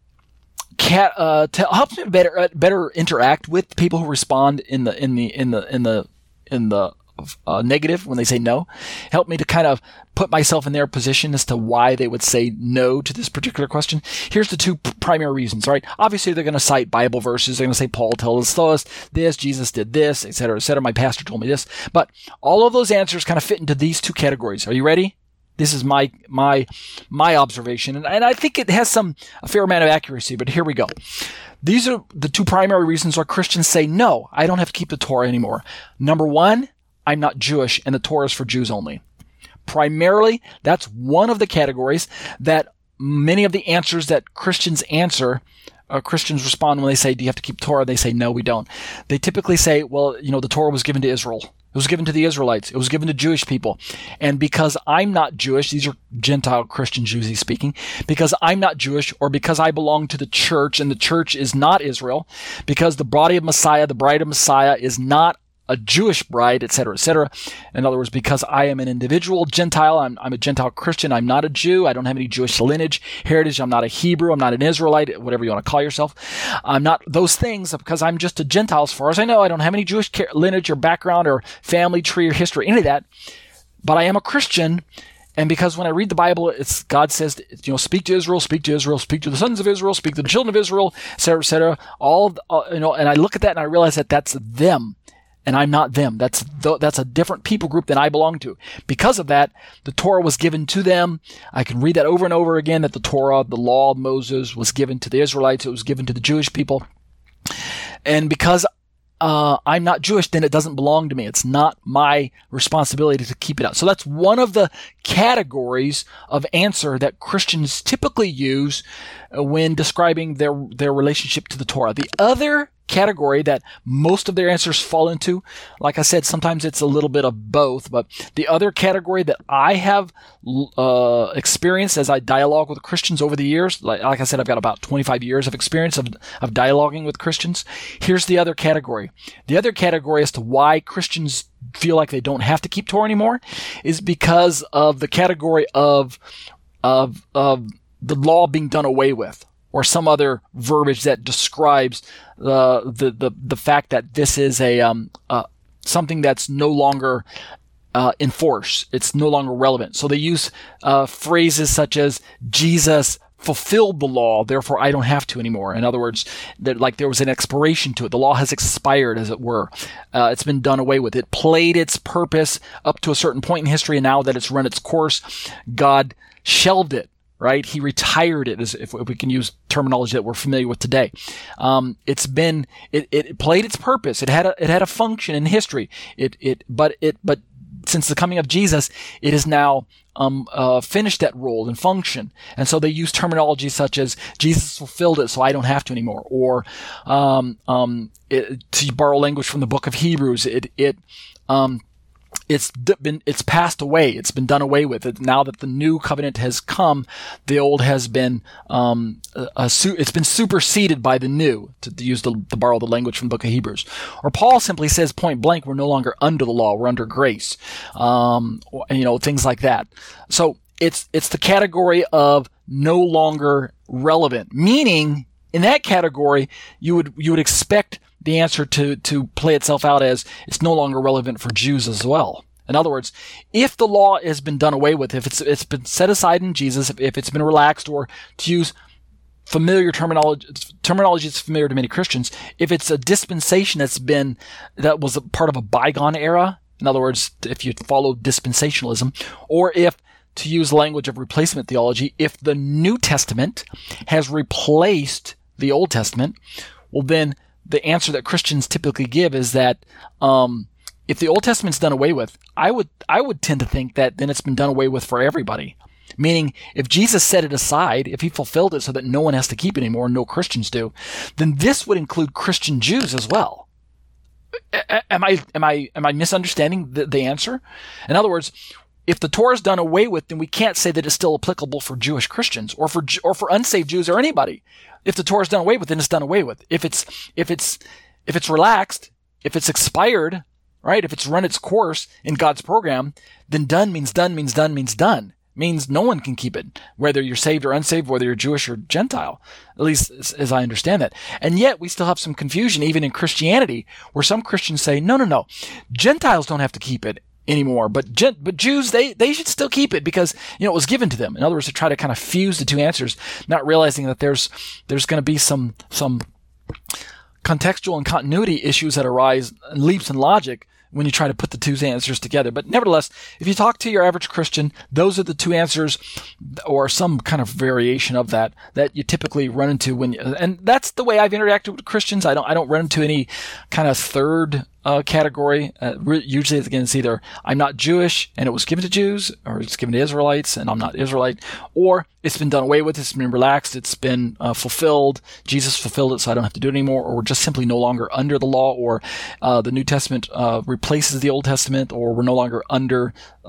cat, uh, to helps me better, uh, better interact with people who respond in the, in the, in the, in the, in the, Uh, negative when they say no. Help me to kind of put myself in their position as to why they would say no to this particular question. Here's the two p- primary reasons, right? Obviously, they're going to cite Bible verses. They're going to say Paul told us this, Jesus did this, et cetera, et cetera. My pastor told me this. But all of those answers kind of fit into these two categories. Are you ready? This is my my my observation, and, and I think it has some a fair amount of accuracy. But here we go. These are the two primary reasons why Christians say no. I don't have to keep the Torah anymore. Number one, I'm not Jewish, and the Torah is for Jews only. Primarily, that's one of the categories that many of the answers that Christians answer, uh, Christians respond when they say, do you have to keep Torah? They say, no, we don't. They typically say, well, you know, the Torah was given to Israel. It was given to the Israelites. It was given to Jewish people. And because I'm not Jewish, these are Gentile Christian Jews he's speaking, because I'm not Jewish, or because I belong to the church and the church is not Israel, because the body of Messiah, the bride of Messiah is not a Jewish bride, et cetera, et cetera. In other words, because I am an individual Gentile, I'm, I'm a Gentile Christian, I'm not a Jew, I don't have any Jewish lineage, heritage, I'm not a Hebrew, I'm not an Israelite, whatever you want to call yourself. I'm not those things because I'm just a Gentile as far as I know. I don't have any Jewish lineage or background or family tree or history, any of that. But I am a Christian. And because when I read the Bible, it's God says, you know, speak to Israel, speak to Israel, speak to the sons of Israel, speak to the children of Israel, et cetera, et cetera. All, uh, you know, and I look at that and I realize that that's them. And I'm not them. That's th- that's a different people group than I belong to. Because of that, the Torah was given to them. I can read that over and over again, that the Torah, the law of Moses, was given to the Israelites. It was given to the Jewish people. And because uh, I'm not Jewish, then it doesn't belong to me. It's not my responsibility to keep it out. So that's one of the categories of answer that Christians typically use when describing their their relationship to the Torah. The other category that most of their answers fall into, like I said, sometimes it's a little bit of both, but the other category that I have uh, experienced as I dialogue with Christians over the years, like, like I said, I've got about twenty-five years of experience of, of dialoguing with Christians. Here's the other category. The other category as to why Christians feel like they don't have to keep Torah anymore is because of the category of of of the law being done away with, or some other verbiage that describes uh, the the the fact that this is a um uh, something that's no longer uh, in force. It's no longer relevant. So they use uh, phrases such as Jesus fulfilled the law, therefore I don't have to anymore. In other words, that like there was an expiration to it. The law has expired, as it were. Uh, it's been done away with. It played its purpose up to a certain point in history, and now that it's run its course, God shelved it. Right? He retired it, as if, if we can use terminology that we're familiar with today. Um, it's been, it, it played its purpose. It had a, it had a function in history. It, it, but it, but since the coming of Jesus, it has now, um, uh, finished that role and function. And so they use terminology such as Jesus fulfilled it, so I don't have to anymore. Or, um, um, it, to borrow language from the book of Hebrews, it, it, um, It's been, it's passed away. It's been done away with. It, now that the new covenant has come, the old has been, um, a, a su- it's been superseded by the new, to, to use the, to borrow the language from the book of Hebrews. Or Paul simply says point blank, we're no longer under the law, we're under grace. Um, or, you know, things like that. So it's, it's the category of no longer relevant, meaning in that category, you would, you would expect the answer to, to play itself out as it's no longer relevant for Jews as well. In other words, if the law has been done away with, if it's it's been set aside in Jesus, if, if it's been relaxed, or to use familiar terminology, terminology that's familiar to many Christians, if it's a dispensation that's been, that was a part of a bygone era, in other words, if you follow dispensationalism, or if, to use language of replacement theology, if the New Testament has replaced the Old Testament, well then, the answer that Christians typically give is that um, if the Old Testament's done away with, I would I would tend to think that then it's been done away with for everybody. Meaning, if Jesus set it aside, if he fulfilled it so that no one has to keep it anymore, no Christians do, then this would include Christian Jews as well. A- am I am I am I misunderstanding the, the answer? In other words, if the Torah is done away with, then we can't say that it's still applicable for Jewish Christians or for or for unsaved Jews or anybody. If the Torah is done away with, then it's done away with. If it's if it's if it's relaxed, if it's expired, right? If it's run its course in God's program, then done means done means done means done. Means no one can keep it, whether you're saved or unsaved, whether you're Jewish or Gentile, at least as, as I understand that. And yet we still have some confusion even in Christianity, where some Christians say, no, no, no, Gentiles don't have to keep it anymore, but Gen- but Jews, they, they should still keep it because, you know, it was given to them. In other words, to try to kind of fuse the two answers, not realizing that there's, there's going to be some, some contextual and continuity issues that arise, leaps in logic when you try to put the two answers together. But nevertheless, if you talk to your average Christian, those are the two answers, or some kind of variation of that, that you typically run into when you, and that's the way I've interacted with Christians. I don't, I don't run into any kind of third uh, category. Uh, re- usually, again, it's either I'm not Jewish and it was given to Jews, or it's given to Israelites and I'm not Israelite, or it's been done away with, it's been relaxed, it's been uh, fulfilled, Jesus fulfilled it so I don't have to do it anymore, or we're just simply no longer under the law, or uh, the New Testament uh, replaces the Old Testament, or we're no longer under uh,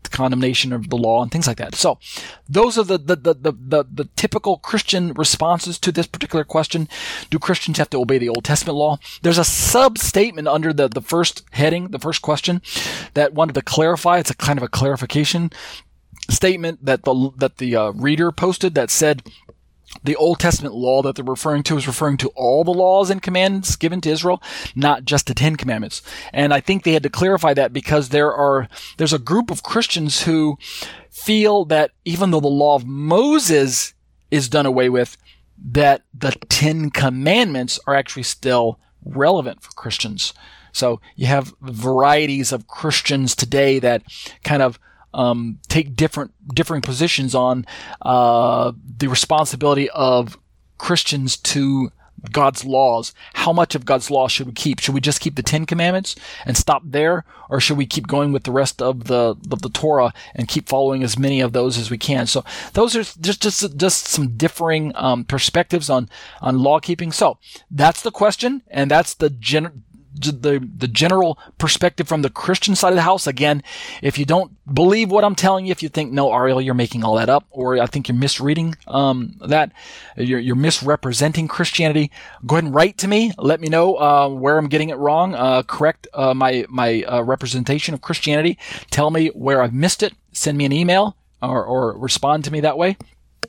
with condemnation of the law and things like that. So those are the the, the, the, the, the typical Christian responses to this particular question. Do Christians have to obey the Old Testament law? There's a sub-statement under the, the first heading, the first question, that wanted to clarify. It's a kind of a clarification statement that the, that the uh, reader posted that said, the Old Testament law that they're referring to is referring to all the laws and commandments given to Israel, not just the Ten Commandments. And I think they had to clarify that because there are there's a group of Christians who feel that even though the law of Moses is done away with, that the Ten Commandments are actually still relevant for Christians. So you have varieties of Christians today that kind of Um, take different differing positions on uh, the responsibility of Christians to God's laws. How much of God's law should we keep? Should we just keep the Ten Commandments and stop there, or should we keep going with the rest of the of the Torah and keep following as many of those as we can? So those are just just just some differing um, perspectives on on law keeping. So that's the question, and that's the gen. The, the general perspective from the Christian side of the house. Again, if you don't believe what I'm telling you, if you think, no, Ariel, you're making all that up, or I think you're misreading um, that, you're, you're misrepresenting Christianity, go ahead and write to me. Let me know uh, where I'm getting it wrong. Uh, correct uh, my my uh, representation of Christianity. Tell me where I've missed it. Send me an email or, or respond to me that way.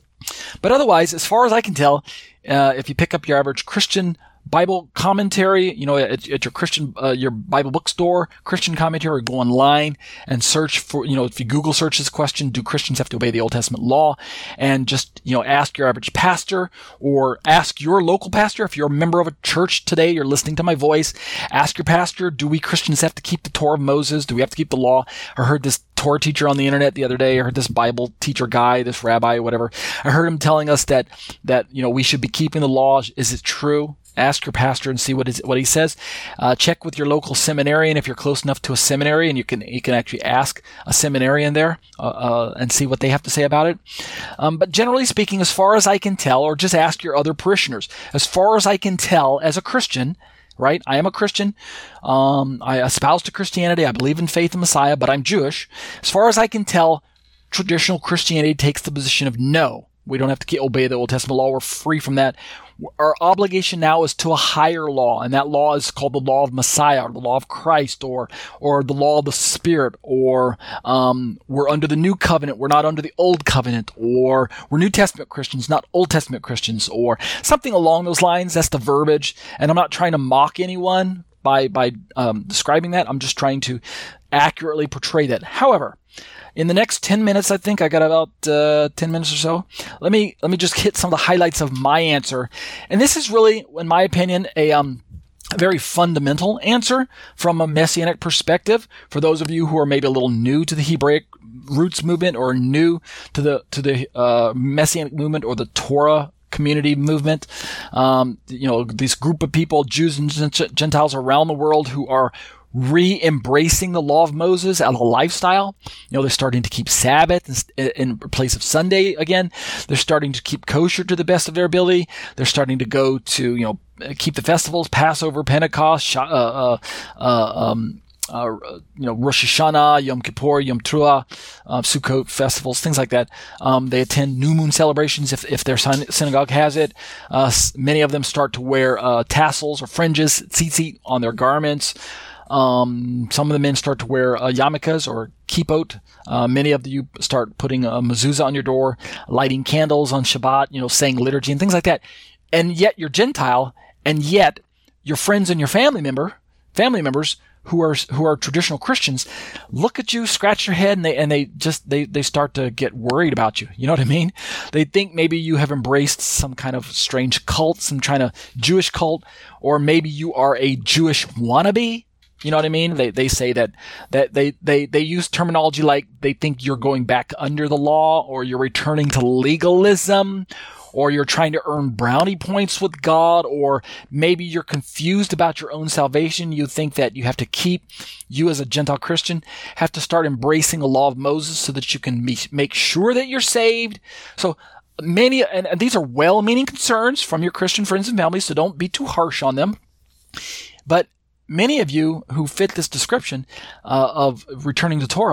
But otherwise, as far as I can tell, uh, if you pick up your average Christian Bible commentary, you know, at, at your Christian, uh, your Bible bookstore, Christian commentary, or go online and search for, you know, if you Google search this question, do Christians have to obey the Old Testament law? And just, you know, ask your average pastor or ask your local pastor. If you're a member of a church today, you're listening to my voice, ask your pastor, do we Christians have to keep the Torah of Moses? Do we have to keep the law? I heard this Torah teacher on the internet the other day. I heard this Bible teacher guy, this rabbi, whatever. I heard him telling us that, that, you know, we should be keeping the law. Is it true? Ask your pastor and see what is what he says. Uh, check with your local seminarian if you're close enough to a seminary, and you can you can actually ask a seminarian there uh, uh, and see what they have to say about it. Um, but generally speaking, as far as I can tell, or just ask your other parishioners, as far as I can tell, as a Christian, right? I am a Christian. Um, I espouse to Christianity. I believe in faith in Messiah, but I'm Jewish. As far as I can tell, traditional Christianity takes the position of no. We don't have to obey the Old Testament law. We're free from that. Our obligation now is to a higher law, and that law is called the law of Messiah, or the law of Christ, or or the law of the Spirit, or um, we're under the New Covenant. We're not under the Old Covenant, or we're New Testament Christians, not Old Testament Christians, or something along those lines. That's the verbiage, and I'm not trying to mock anyone by by um, describing that. I'm just trying to accurately portray that. However, in the next ten minutes, I think I got about uh, ten minutes or so. Let me let me just hit some of the highlights of my answer, and this is really, in my opinion, a um a very fundamental answer from a Messianic perspective. For those of you who are maybe a little new to the Hebraic roots movement, or new to the to the uh, Messianic movement, or the Torah community movement, um, you know, this group of people, Jews and Gentiles around the world, who are re-embracing the law of Moses as a lifestyle. You know, they're starting to keep Sabbath in, in place of Sunday again. They're starting to keep kosher to the best of their ability. They're starting to go to, you know, keep the festivals, Passover, Pentecost, uh, uh, uh, um, uh, you know, Rosh Hashanah, Yom Kippur, Yom Teruah, uh, Sukkot festivals, things like that. Um, they attend new moon celebrations if, if their syn- synagogue has it. Uh, many of them start to wear uh, tassels or fringes, tzitzit, on their garments. Um, some of the men start to wear uh, yarmulkes or kippot. Uh, many of you start putting a mezuzah on your door, lighting candles on Shabbat, you know, saying liturgy and things like that. And yet you're Gentile, and yet your friends and your family member, family members who are who are traditional Christians look at you, scratch their head, and they and they just they they start to get worried about you. You know what I mean? They think maybe you have embraced some kind of strange cult, some kind of Jewish cult, or maybe you are a Jewish wannabe. You know what I mean? They they say that that they, they, they use terminology like they think you're going back under the law, or you're returning to legalism, or you're trying to earn brownie points with God, or maybe you're confused about your own salvation. You think that you have to keep, you as a Gentile Christian, have to start embracing the law of Moses so that you can be, make sure that you're saved. So many, and, and these are well-meaning concerns from your Christian friends and family, so don't be too harsh on them. But many of you who fit this description uh, of returning to Torah,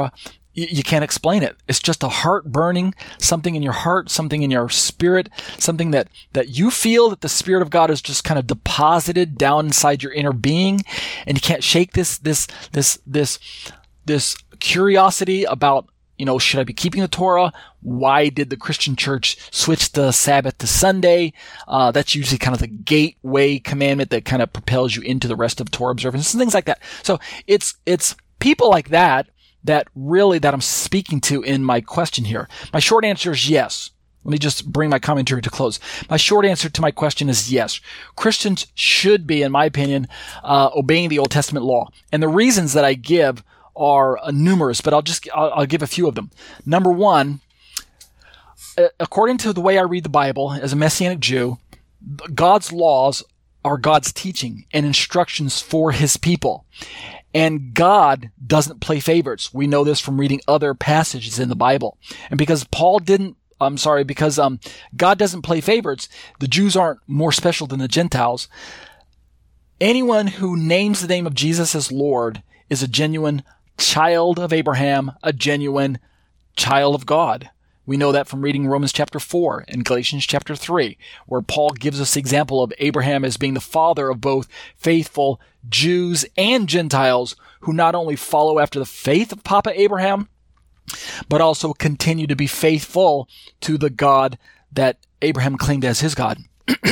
you, you can't explain it. It's just a heart burning, something in your heart, something in your spirit, something that, that you feel that the Spirit of God is just kind of deposited down inside your inner being, and you can't shake this, this, this, this, this curiosity about, you know, should I be keeping the Torah? Why did the Christian church switch the Sabbath to Sunday? Uh, that's usually kind of the gateway commandment that kind of propels you into the rest of Torah observance and things like that. So it's, it's people like that that really, that I'm speaking to in my question here. My short answer is yes. Let me just bring my commentary to close. My short answer to my question is yes. Christians should be, in my opinion, uh, obeying the Old Testament law. And the reasons that I give are numerous, but I'll just, I'll, I'll give a few of them. Number one, according to the way I read the Bible as a Messianic Jew, God's laws are God's teaching and instructions for his people. And God doesn't play favorites. We know this from reading other passages in the Bible. And because Paul didn't, I'm sorry, because um, God doesn't play favorites, the Jews aren't more special than the Gentiles. Anyone who names the name of Jesus as Lord is a genuine child of Abraham, a genuine child of God. We know that from reading Romans chapter four and Galatians chapter three, where Paul gives us the example of Abraham as being the father of both faithful Jews and Gentiles who not only follow after the faith of Papa Abraham, but also continue to be faithful to the God that Abraham claimed as his God.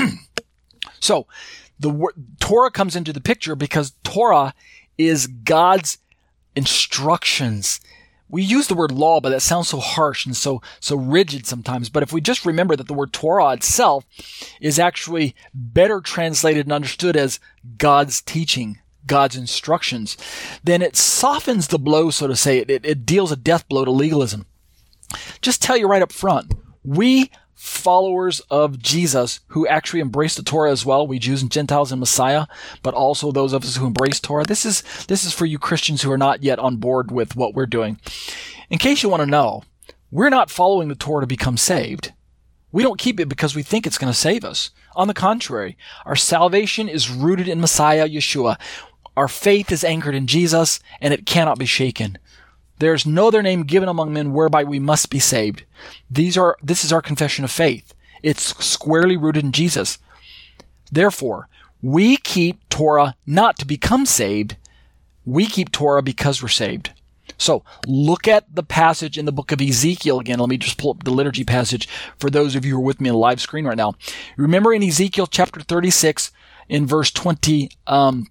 So the word, Torah comes into the picture because Torah is God's instructions. We use the word law, but that sounds so harsh and so so rigid sometimes. But if we just remember that the word Torah itself is actually better translated and understood as God's teaching, God's instructions, then it softens the blow, so to say. It, it, it deals a death blow to legalism. Just tell you right up front, we followers of Jesus who actually embrace the Torah as well, we Jews and Gentiles and Messiah, but also those of us who embrace Torah. This is this is for you Christians who are not yet on board with what we're doing. In case you want to know, we're not following the Torah to become saved. We don't keep it because we think it's going to save us. On the contrary, our salvation is rooted in Messiah, Yeshua. Our faith is anchored in Jesus, and it cannot be shaken. There is no other name given among men whereby we must be saved. These are, this is our confession of faith. It's squarely rooted in Jesus. Therefore, we keep Torah not to become saved. We keep Torah because we're saved. So look at the passage in the book of Ezekiel again. Let me just pull up the liturgy passage for those of you who are with me on the live screen right now. Remember in Ezekiel chapter thirty-six in verse twenty, um,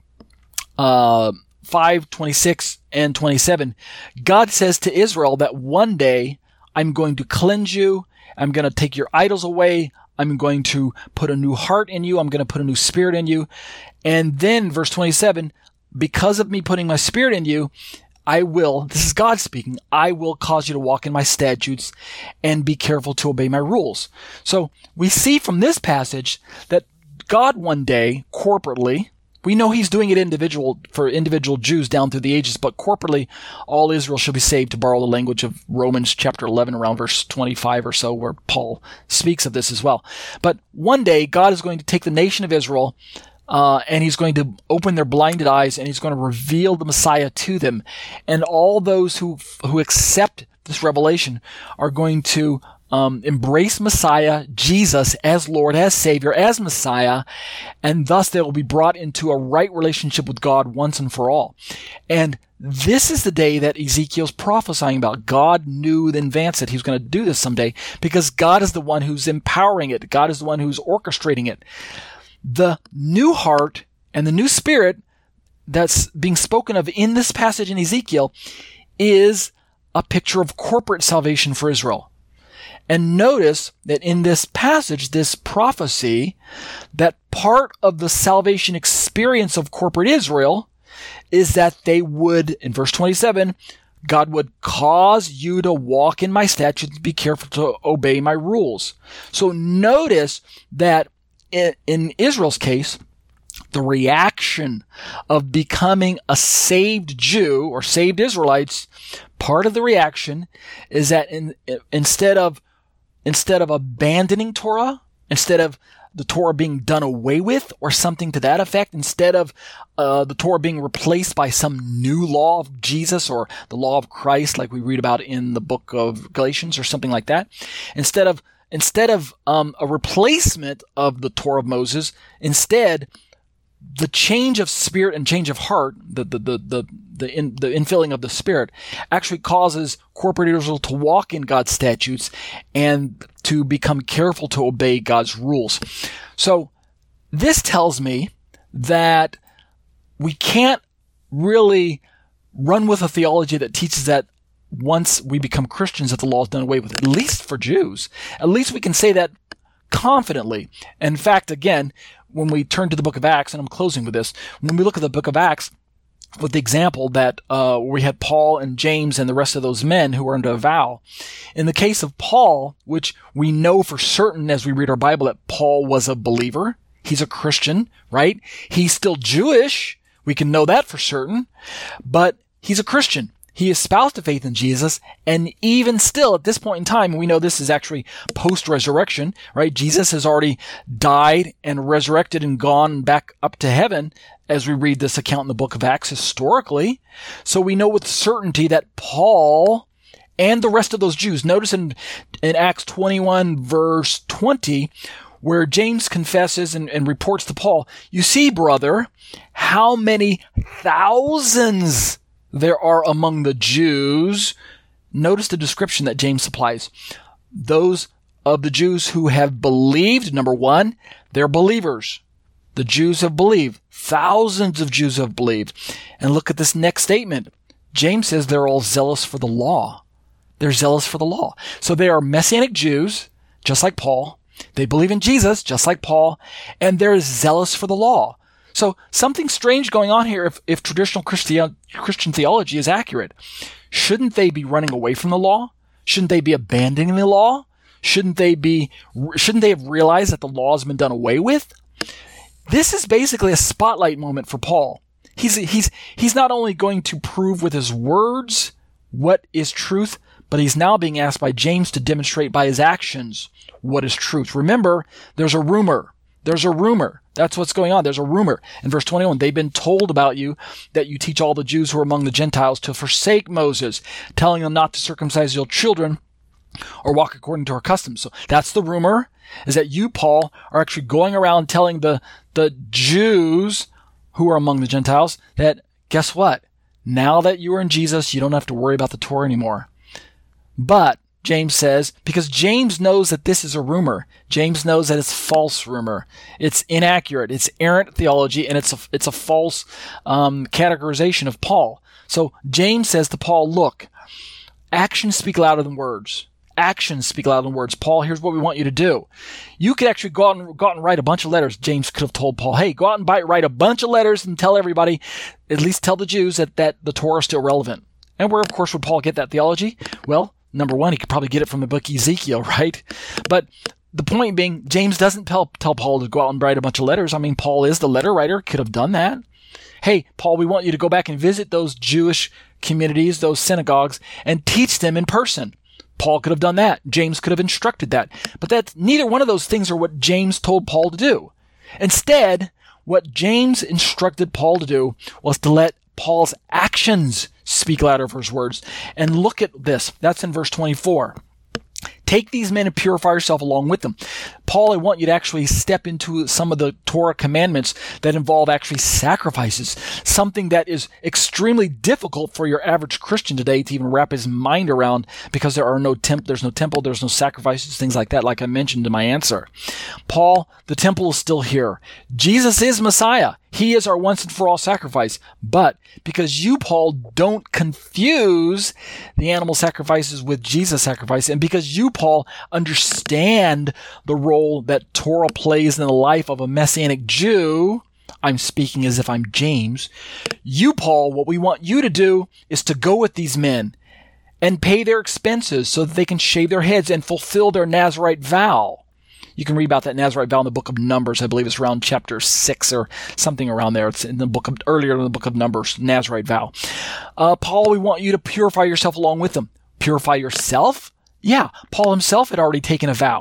uh, five, twenty-six, and twenty-seven, God says to Israel that one day I'm going to cleanse you. I'm going to take your idols away. I'm going to put a new heart in you. I'm going to put a new spirit in you. And then verse twenty-seven, because of me putting my spirit in you, I will, this is God speaking, I will cause you to walk in my statutes and be careful to obey my rules. So we see from this passage that God one day, corporately, we know he's doing it individual for individual Jews down through the ages, but corporately, all Israel shall be saved, to borrow the language of Romans chapter eleven, around verse twenty-five or so, where Paul speaks of this as well. But one day, God is going to take the nation of Israel, uh, and he's going to open their blinded eyes, and he's going to reveal the Messiah to them. And all those who who accept this revelation are going to Um, embrace Messiah, Jesus, as Lord, as Savior, as Messiah, and thus they will be brought into a right relationship with God once and for all. And this is the day that Ezekiel's prophesying about. God knew in advance that he was going to do this someday, because God is the one who's empowering it. God is the one who's orchestrating it. The new heart and the new spirit that's being spoken of in this passage in Ezekiel is a picture of corporate salvation for Israel. And notice that in this passage, this prophecy, that part of the salvation experience of corporate Israel is that they would, in verse twenty-seven, God would cause you to walk in my statutes, be careful to obey my rules. So notice that in, in Israel's case, the reaction of becoming a saved Jew or saved Israelites, part of the reaction is that in, instead of Instead of abandoning Torah, instead of the Torah being done away with or something to that effect, instead of uh, the Torah being replaced by some new law of Jesus or the law of Christ like we read about in the book of Galatians or something like that, instead of instead of um, a replacement of the Torah of Moses, instead the change of spirit and change of heart, the the the the the, in, the infilling of the Spirit, actually causes corporate Israel to walk in God's statutes and to become careful to obey God's rules. So this tells me that we can't really run with a theology that teaches that once we become Christians that the law is done away with, at least for Jews. At least we can say that confidently. In fact, again, when we turn to the book of Acts, and I'm closing with this, when we look at the book of Acts, with the example that uh, we had Paul and James and the rest of those men who were under a vow. In the case of Paul, which we know for certain as we read our Bible that Paul was a believer, he's a Christian, right? He's still Jewish. We can know that for certain, but he's a Christian. He espoused a faith in Jesus, and even still, at this point in time, we know this is actually post-resurrection, right? Jesus has already died and resurrected and gone back up to heaven, as we read this account in the book of Acts historically. So we know with certainty that Paul and the rest of those Jews, notice in, in Acts twenty-one, verse twenty, where James confesses and, and reports to Paul, you see, brother, how many thousands there are among the Jews. Notice the description that James supplies. Those of the Jews who have believed, number one, they're believers. The Jews have believed. Thousands of Jews have believed. And look at this next statement. James says they're all zealous for the law. They're zealous for the law. So they are Messianic Jews, just like Paul. They believe in Jesus, just like Paul. And they're zealous for the law. So something strange going on here if, if traditional Christian, Christian theology is accurate. Shouldn't they be running away from the law? Shouldn't they be abandoning the law? Shouldn't they be, shouldn't they have realized that the law has been done away with? This is basically a spotlight moment for Paul. He's, he's, he's not only going to prove with his words what is truth, but he's now being asked by James to demonstrate by his actions what is truth. Remember, there's a rumor. There's a rumor. That's what's going on. There's a rumor. In verse twenty-one, they've been told about you that you teach all the Jews who are among the Gentiles to forsake Moses, telling them not to circumcise your children or walk according to our customs. So that's the rumor, is that you, Paul, are actually going around telling the, the Jews who are among the Gentiles that, guess what? Now that you are in Jesus, you don't have to worry about the Torah anymore. But James says, because James knows that this is a rumor. James knows that it's false rumor. It's inaccurate. It's errant theology, and it's a, it's a false um, categorization of Paul. So James says to Paul, look, actions speak louder than words. Actions speak louder than words. Paul, here's what we want you to do. You could actually go out and, go out and write a bunch of letters. James could have told Paul, hey, go out and buy, write a bunch of letters and tell everybody, at least tell the Jews that, that the Torah is still relevant. And where, of course, would Paul get that theology? Well, number one, he could probably get it from the book Ezekiel, right? But the point being, James doesn't tell, tell Paul to go out and write a bunch of letters. I mean, Paul is the letter writer, could have done that. Hey, Paul, we want you to go back and visit those Jewish communities, those synagogues, and teach them in person. Paul could have done that. James could have instructed that. But that's neither one of those things are what James told Paul to do. Instead, what James instructed Paul to do was to let Paul's actions speak louder for his words. And look at this. That's in verse twenty-four. Take these men and purify yourself along with them. Paul, I want you to actually step into some of the Torah commandments that involve actually sacrifices, something that is extremely difficult for your average Christian today to even wrap his mind around, because there are no temp, there's no temple, there's no sacrifices, things like that, like I mentioned in my answer. Paul, the temple is still here. Jesus is Messiah. He is our once and for all sacrifice. But because you, Paul, don't confuse the animal sacrifices with Jesus' sacrifice, and because you, Paul, understand the role that Torah plays in the life of a Messianic Jew, I'm speaking as if I'm James, you, Paul, what we want you to do is to go with these men and pay their expenses so that they can shave their heads and fulfill their Nazirite vow. You can read about that Nazirite vow in the book of Numbers. I believe it's around chapter six or something around there. It's in the book of, earlier in the book of Numbers, Nazirite vow. Uh, Paul, we want you to purify yourself along with them. Purify yourself? Yeah, Paul himself had already taken a vow.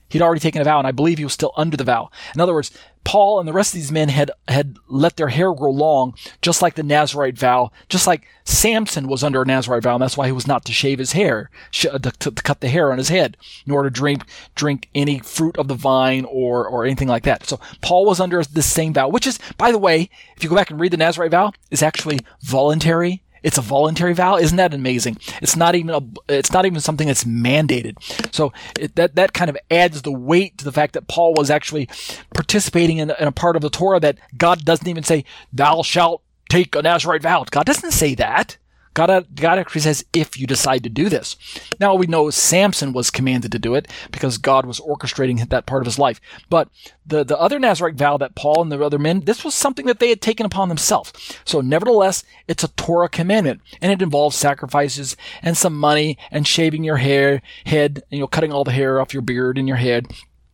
He'd already taken a vow, and I believe he was still under the vow. In other words, Paul and the rest of these men had, had let their hair grow long, just like the Nazirite vow, just like Samson was under a Nazirite vow, and that's why he was not to shave his hair, to, to, to cut the hair on his head, nor to drink drink any fruit of the vine or, or anything like that. So Paul was under this same vow, which is, by the way, if you go back and read the Nazirite vow, is actually voluntary. It's a voluntary vow. Isn't that amazing? It's not even a, it's not even something that's mandated. So it, that that kind of adds the weight to the fact that Paul was actually participating in, in a part of the Torah that God doesn't even say, "Thou shalt take a Nazirite vow." God doesn't say that. God, God actually says, if you decide to do this. Now we know Samson was commanded to do it because God was orchestrating that part of his life. But the, the other Nazirite vow that Paul and the other men, this was something that they had taken upon themselves. So nevertheless, it's a Torah commandment, and it involves sacrifices and some money and shaving your hair, head, you know, cutting all the hair off your beard and your head,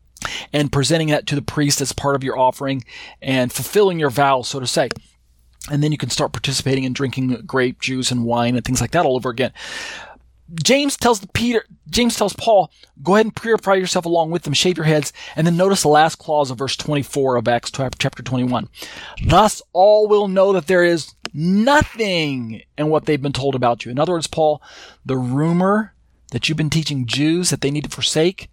and presenting that to the priest as part of your offering and fulfilling your vow, so to say. And then you can start participating in drinking grape juice and wine and things like that all over again. James tells Peter, James tells Paul, go ahead and purify yourself along with them, shave your heads. And then notice the last clause of verse twenty-four of Acts chapter twenty-one. Thus all will know that there is nothing in what they've been told about you. In other words, Paul, the rumor that you've been teaching Jews that they need to forsake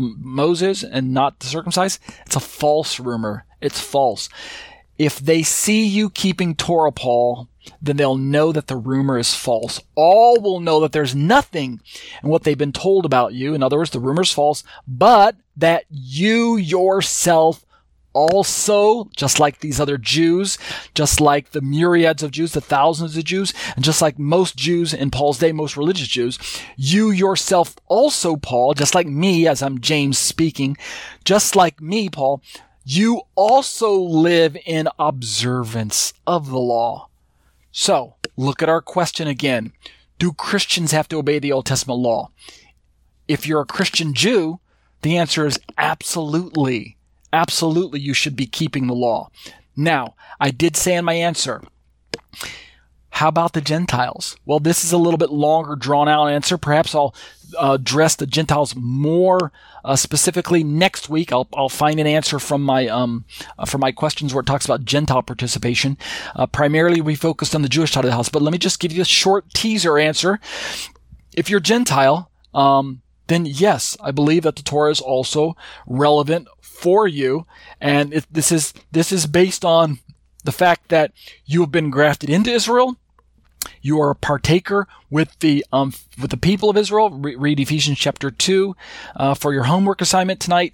Moses and not the circumcised, it's a false rumor. It's false. If they see you keeping Torah, Paul, then they'll know that the rumor is false. All will know that there's nothing in what they've been told about you. In other words, the rumor's false, but that you yourself also, just like these other Jews, just like the myriads of Jews, the thousands of Jews, and just like most Jews in Paul's day, most religious Jews, you yourself also, Paul, just like me, as I'm James speaking, just like me, Paul, you also live in observance of the law. So, look at our question again. Do Christians have to obey the Old Testament law? If you're a Christian Jew, the answer is absolutely. Absolutely, you should be keeping the law. Now, I did say in my answer, how about the Gentiles? Well, this is a little bit longer, drawn-out answer. Perhaps I'll uh, address the Gentiles more uh, specifically next week. I'll, I'll find an answer from my um uh, from my questions where it talks about Gentile participation. Uh, primarily, we focused on the Jewish side of the house. But let me just give you a short teaser answer. If you're Gentile, um, then yes, I believe that the Torah is also relevant for you, and it, this is this is based on the fact that you have been grafted into Israel. You are a partaker with the um with the people of Israel. Re- read Ephesians chapter two uh, for your homework assignment tonight,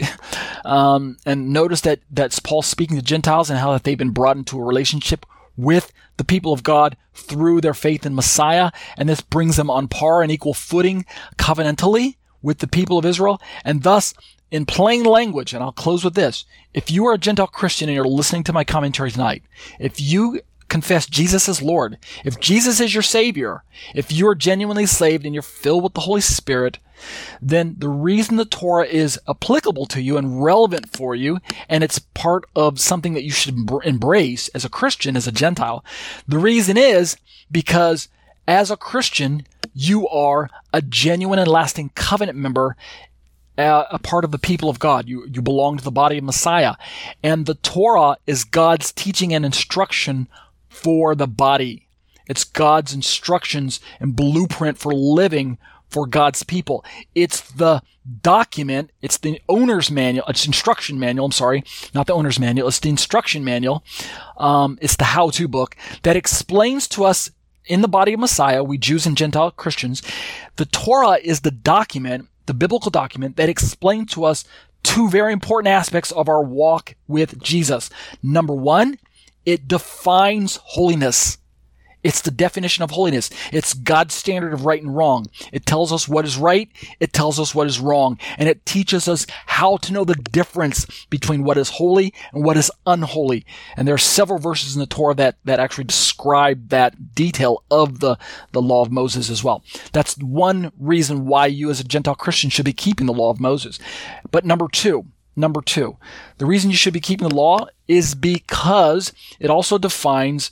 um, and notice that that's Paul speaking to Gentiles and how that they've been brought into a relationship with the people of God through their faith in Messiah, and this brings them on par and equal footing covenantally with the people of Israel, and thus, in plain language, and I'll close with this, if you are a Gentile Christian and you're listening to my commentary tonight, if you confess Jesus as Lord, if Jesus is your Savior, if you're genuinely saved and you're filled with the Holy Spirit, then the reason the Torah is applicable to you and relevant for you, and it's part of something that you should embrace as a Christian, as a Gentile, the reason is because as a Christian, you are a genuine and lasting covenant member, Uh, a part of the people of God. You you belong to the body of Messiah. And the Torah is God's teaching and instruction for the body. It's God's instructions and blueprint for living for God's people. It's the document, it's the owner's manual, it's instruction manual, I'm sorry, not the owner's manual, it's the instruction manual. Um, it's the how-to book that explains to us in the body of Messiah, we Jews and Gentile Christians, the Torah is the document, the biblical document that explains to us two very important aspects of our walk with Jesus. Number one, it defines holiness. It's the definition of holiness. It's God's standard of right and wrong. It tells us what is right. It tells us what is wrong. And it teaches us how to know the difference between what is holy and what is unholy. And there are several verses in the Torah that, that actually describe that detail of the, the law of Moses as well. That's one reason why you as a Gentile Christian should be keeping the law of Moses. But number two, number two, the reason you should be keeping the law is because it also defines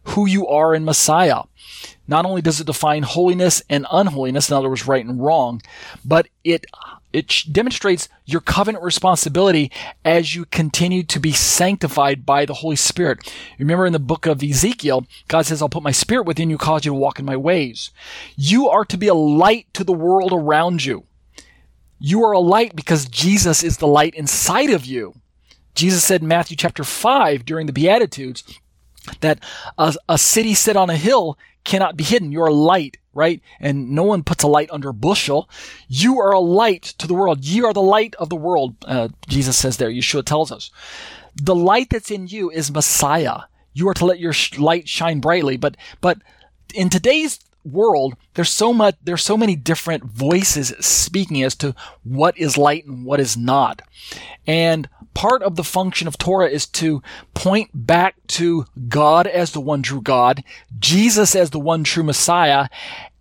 who you are in Messiah. Not only does it define holiness and unholiness, in other words, right and wrong, but it it demonstrates your covenant responsibility as you continue to be sanctified by the Holy Spirit. Remember in the book of Ezekiel, God says, I'll put my spirit within you, cause you to walk in my ways. You are to be a light to the world around you. You are a light because Jesus is the light inside of you. Jesus said in Matthew chapter five during the Beatitudes that a, a city set on a hill cannot be hidden. You're a light, right? And no one puts a light under a bushel. You are a light to the world. You are the light of the world, uh, Jesus says there. Yeshua tells us. The light that's in you is Messiah. You are to let your sh- light shine brightly. But but in today's world, there's so much, there's so many different voices speaking as to what is light and what is not. And part of the function of Torah is to point back to God as the one true God, Jesus as the one true Messiah,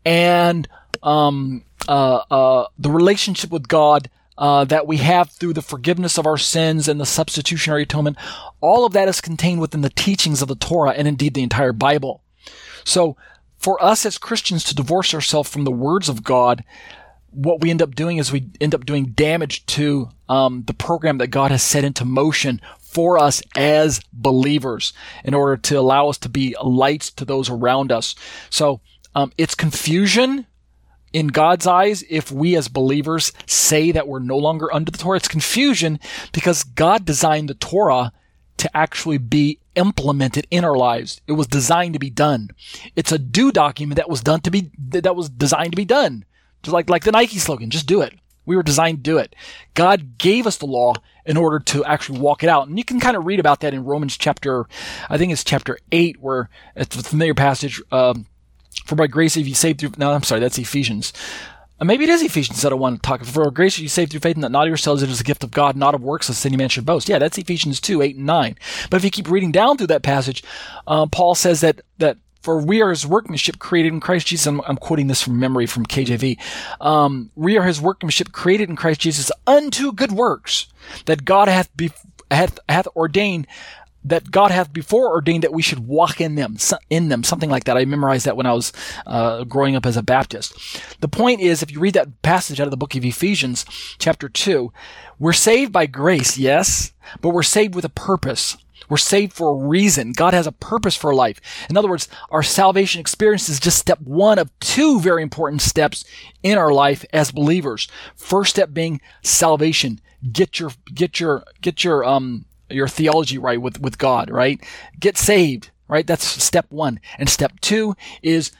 and um, uh, uh, the relationship with God uh, that we have through the forgiveness of our sins and the substitutionary atonement. All of that is contained within the teachings of the Torah and indeed the entire Bible. So for us as Christians to divorce ourselves from the words of God, what we end up doing is we end up doing damage to um, the program that God has set into motion for us as believers in order to allow us to be lights to those around us. So um, it's confusion in God's eyes if we as believers say that we're no longer under the Torah. It's confusion because God designed the Torah to actually be implemented in our lives. It was designed to be done. It's a do document that was done to be that was designed to be done. Just like like the Nike slogan, just do it. We were designed to do it. God gave us the law in order to actually walk it out. And you can kind of read about that in Romans chapter, I think it's chapter eight, where it's a familiar passage. Um, For by grace have you saved through, no, I'm sorry, that's Ephesians. Uh, maybe it is Ephesians that I want to talk about. For grace you saved through faith, and that not of yourselves, it is a gift of God, not of works, lest any man should boast. Yeah, that's Ephesians two, eight and nine. But if you keep reading down through that passage, uh, Paul says that, that for we are his workmanship created in Christ Jesus. I'm, I'm quoting this from memory from K J V. Um, we are his workmanship created in Christ Jesus unto good works that God hath, be, hath, hath ordained that God hath before ordained that we should walk in them, in them, something like that. I memorized that when I was uh, growing up as a Baptist. The point is, if you read that passage out of the book of Ephesians, chapter two, we're saved by grace, yes, but we're saved with a purpose. We're saved for a reason. God has a purpose for life. In other words, our salvation experience is just step one of two very important steps in our life as believers. First step being salvation. Get your, get your, get your, um, your theology right with, with God, right? Get saved, right? That's step one. And step two is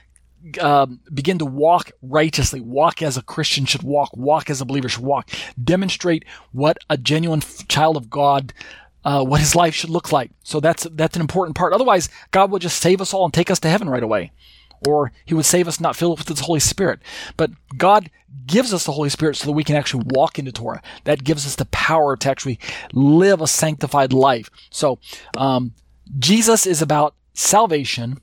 um, begin to walk righteously, walk as a Christian should walk, walk as a believer should walk, demonstrate what a genuine f- child of God, uh, what his life should look like. So that's, that's an important part. Otherwise, God will just save us all and take us to heaven right away. Or he would save us not filled with his Holy Spirit. But God gives us the Holy Spirit so that we can actually walk into Torah. That gives us the power to actually live a sanctified life. So um, Jesus is about salvation,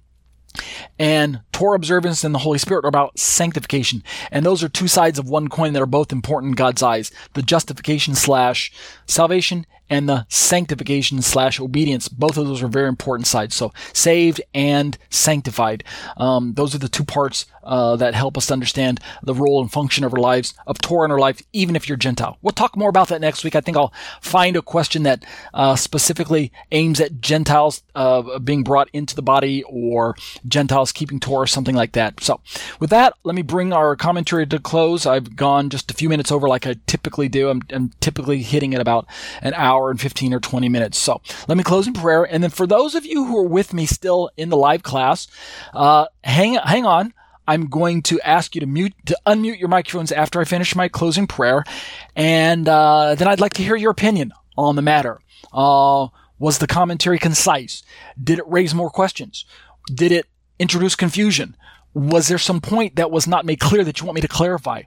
and Torah observance and the Holy Spirit are about sanctification. And those are two sides of one coin that are both important in God's eyes. The justification slash salvation and the sanctification slash obedience. Both of those are very important sides. So saved and sanctified. Um, those are the two parts uh, that help us understand the role and function of our lives, of Torah in our life, even if you're Gentile. We'll talk more about that next week. I think I'll find a question that uh, specifically aims at Gentiles uh, being brought into the body or Gentiles keeping Torah, or something like that. So with that, let me bring our commentary to close. I've gone just a few minutes over like I typically do. I'm, I'm typically hitting at about an hour and fifteen or twenty minutes. So let me close in prayer. And then for those of you who are with me still in the live class, uh, hang, hang on. I'm going to ask you to mute, to unmute your microphones after I finish my closing prayer. And, uh, then I'd like to hear your opinion on the matter. Uh, was the commentary concise? Did it raise more questions? Did it introduce confusion? Was there some point that was not made clear that you want me to clarify?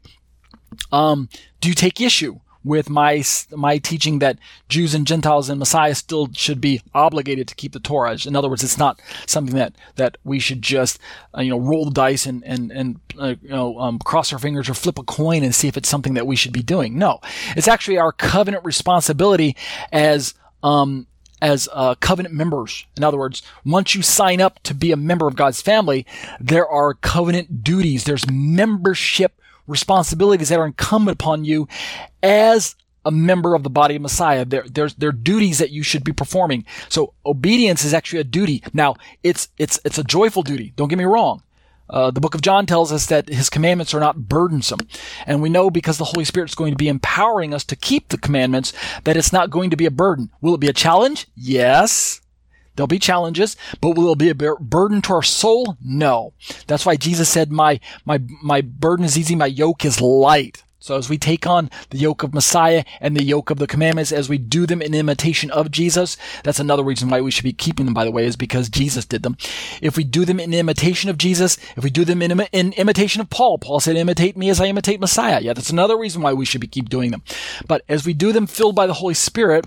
Um, do you take issue with my my teaching that Jews and Gentiles and Messiah still should be obligated to keep the Torah? In other words, it's not something that, that we should just uh, you know roll the dice and and and uh, you know um, cross our fingers or flip a coin and see if it's something that we should be doing. No, it's actually our covenant responsibility as um as uh, covenant members. In other words, once you sign up to be a member of God's family, there are covenant duties. There's membership responsibilities that are incumbent upon you as a member of the body of Messiah. There, there's, there are duties that you should be performing. So obedience is actually a duty. Now, it's, it's, it's a joyful duty. Don't get me wrong. Uh, the book of John tells us that his commandments are not burdensome. And we know because the Holy Spirit is going to be empowering us to keep the commandments that it's not going to be a burden. Will it be a challenge? Yes. There'll be challenges, but will it be a bur- burden to our soul? No. That's why Jesus said, my, my, my burden is easy, my yoke is light. So as we take on the yoke of Messiah and the yoke of the commandments, as we do them in imitation of Jesus, that's another reason why we should be keeping them, by the way, is because Jesus did them. If we do them in imitation of Jesus, if we do them in, Im- in imitation of Paul, Paul said, imitate me as I imitate Messiah. Yeah, that's another reason why we should be keep doing them. But as we do them filled by the Holy Spirit,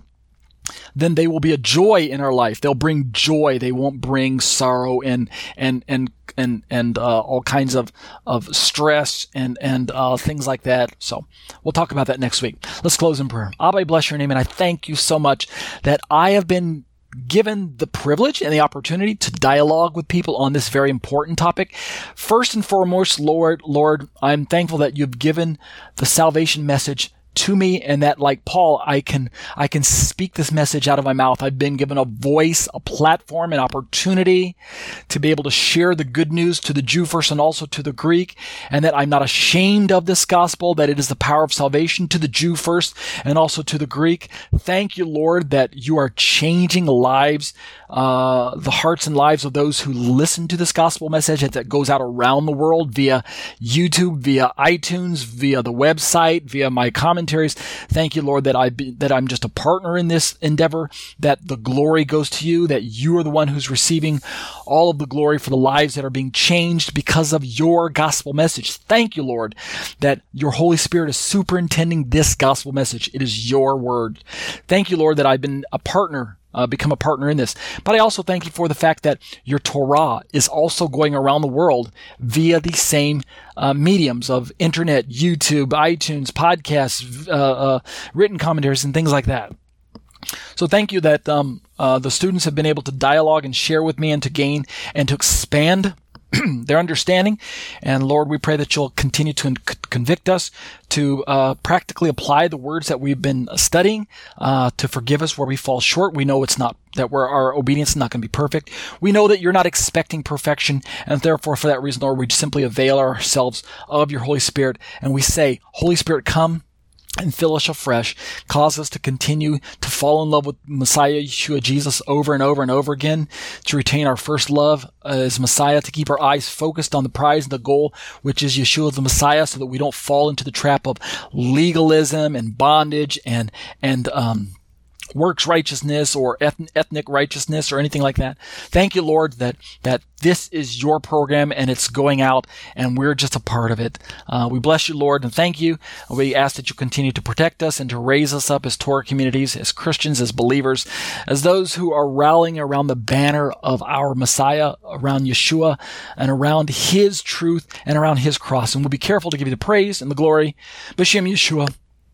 then they will be a joy in our life. They'll bring joy. They won't bring sorrow and and and and and uh, all kinds of of stress and and uh, things like that. So we'll talk about that next week. Let's close in prayer. Abba, I bless your name, and I thank you so much that I have been given the privilege and the opportunity to dialogue with people on this very important topic. First and foremost, Lord, Lord, I'm thankful that you've given the salvation message to me, and that, like Paul, I can I can speak this message out of my mouth. I've been given a voice, a platform, an opportunity to be able to share the good news to the Jew first and also to the Greek, and that I'm not ashamed of this gospel, that it is the power of salvation to the Jew first and also to the Greek. Thank you, Lord, that you are changing lives, uh, the hearts and lives of those who listen to this gospel message that goes out around the world via YouTube, via iTunes, via the website, via my comments. Thank you, Lord, that I be, that I'm just a partner in this endeavor, that the glory goes to you, that you are the one who's receiving all of the glory for the lives that are being changed because of your gospel message. Thank you, Lord, that your Holy Spirit is superintending this gospel message. It is your word. Thank you, Lord, that I've been a partner Uh, become a partner in this. But I also thank you for the fact that your Torah is also going around the world via these same uh, mediums of internet, YouTube, iTunes, podcasts, uh, uh, written commentaries, and things like that. So thank you that um, uh, the students have been able to dialogue and share with me and to gain and to expand their understanding. And Lord, we pray that you'll continue to con- convict us to uh, practically apply the words that we've been studying, uh, to forgive us where we fall short. We know it's not that we're, our obedience is not going to be perfect. We know that you're not expecting perfection, and therefore, for that reason, Lord, we simply avail ourselves of your Holy Spirit, and we say, Holy Spirit, come and fill us afresh. Cause us to continue to fall in love with Messiah, Yeshua, Jesus, over and over and over again, to retain our first love as Messiah, to keep our eyes focused on the prize and the goal, which is Yeshua the Messiah, so that we don't fall into the trap of legalism and bondage and, and, um, works righteousness or ethnic righteousness or anything like that. Thank you, Lord, that that this is your program and it's going out and we're just a part of it. Uh, we bless you, Lord, and thank you. We ask that you continue to protect us and to raise us up as Torah communities, as Christians, as believers, as those who are rallying around the banner of our Messiah, around Yeshua, and around his truth and around his cross. And we'll be careful to give you the praise and the glory. B'Shem Yeshua.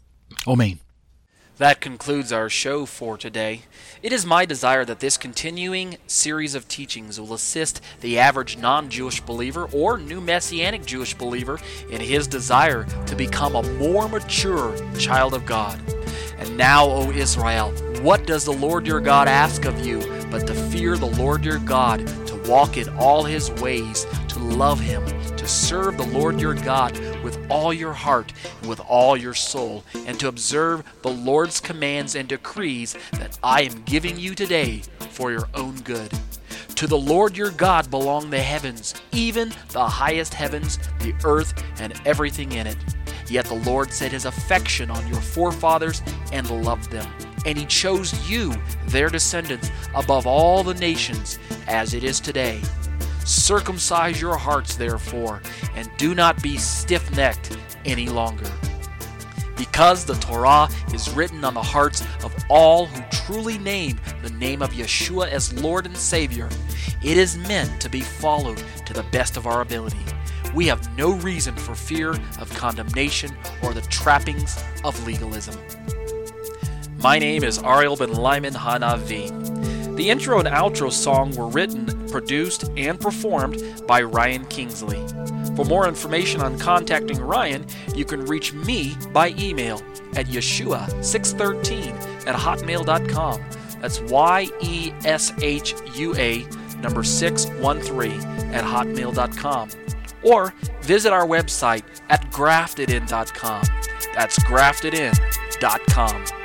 Amen. That concludes our show for today. It is my desire that this continuing series of teachings will assist the average non-Jewish believer or new Messianic Jewish believer in his desire to become a more mature child of God. And now, O Israel, what does the Lord your God ask of you but to fear the Lord your God, to walk in all his ways, to love him, to serve the Lord your God with all your heart and with all your soul, and to observe the Lord's commands and decrees that I am giving you today for your own good. To the Lord your God belong the heavens, even the highest heavens, the earth, and everything in it. Yet the Lord set his affection on your forefathers and loved them. And he chose you, their descendants, above all the nations, as it is today. Circumcise your hearts, therefore, and do not be stiff-necked any longer. Because the Torah is written on the hearts of all who truly name the name of Yeshua as Lord and Savior, it is meant to be followed to the best of our ability. We have no reason for fear of condemnation or the trappings of legalism. My name is Ariel Ben Lyman Hanavi. The intro and outro song were written, produced, and performed by Ryan Kingsley. For more information on contacting Ryan, you can reach me by email at yeshua six thirteen at hotmail dot com. That's Y E S H U A number six one three at hotmail dot com. Or visit our website at grafted in dot com. That's grafted in dot com.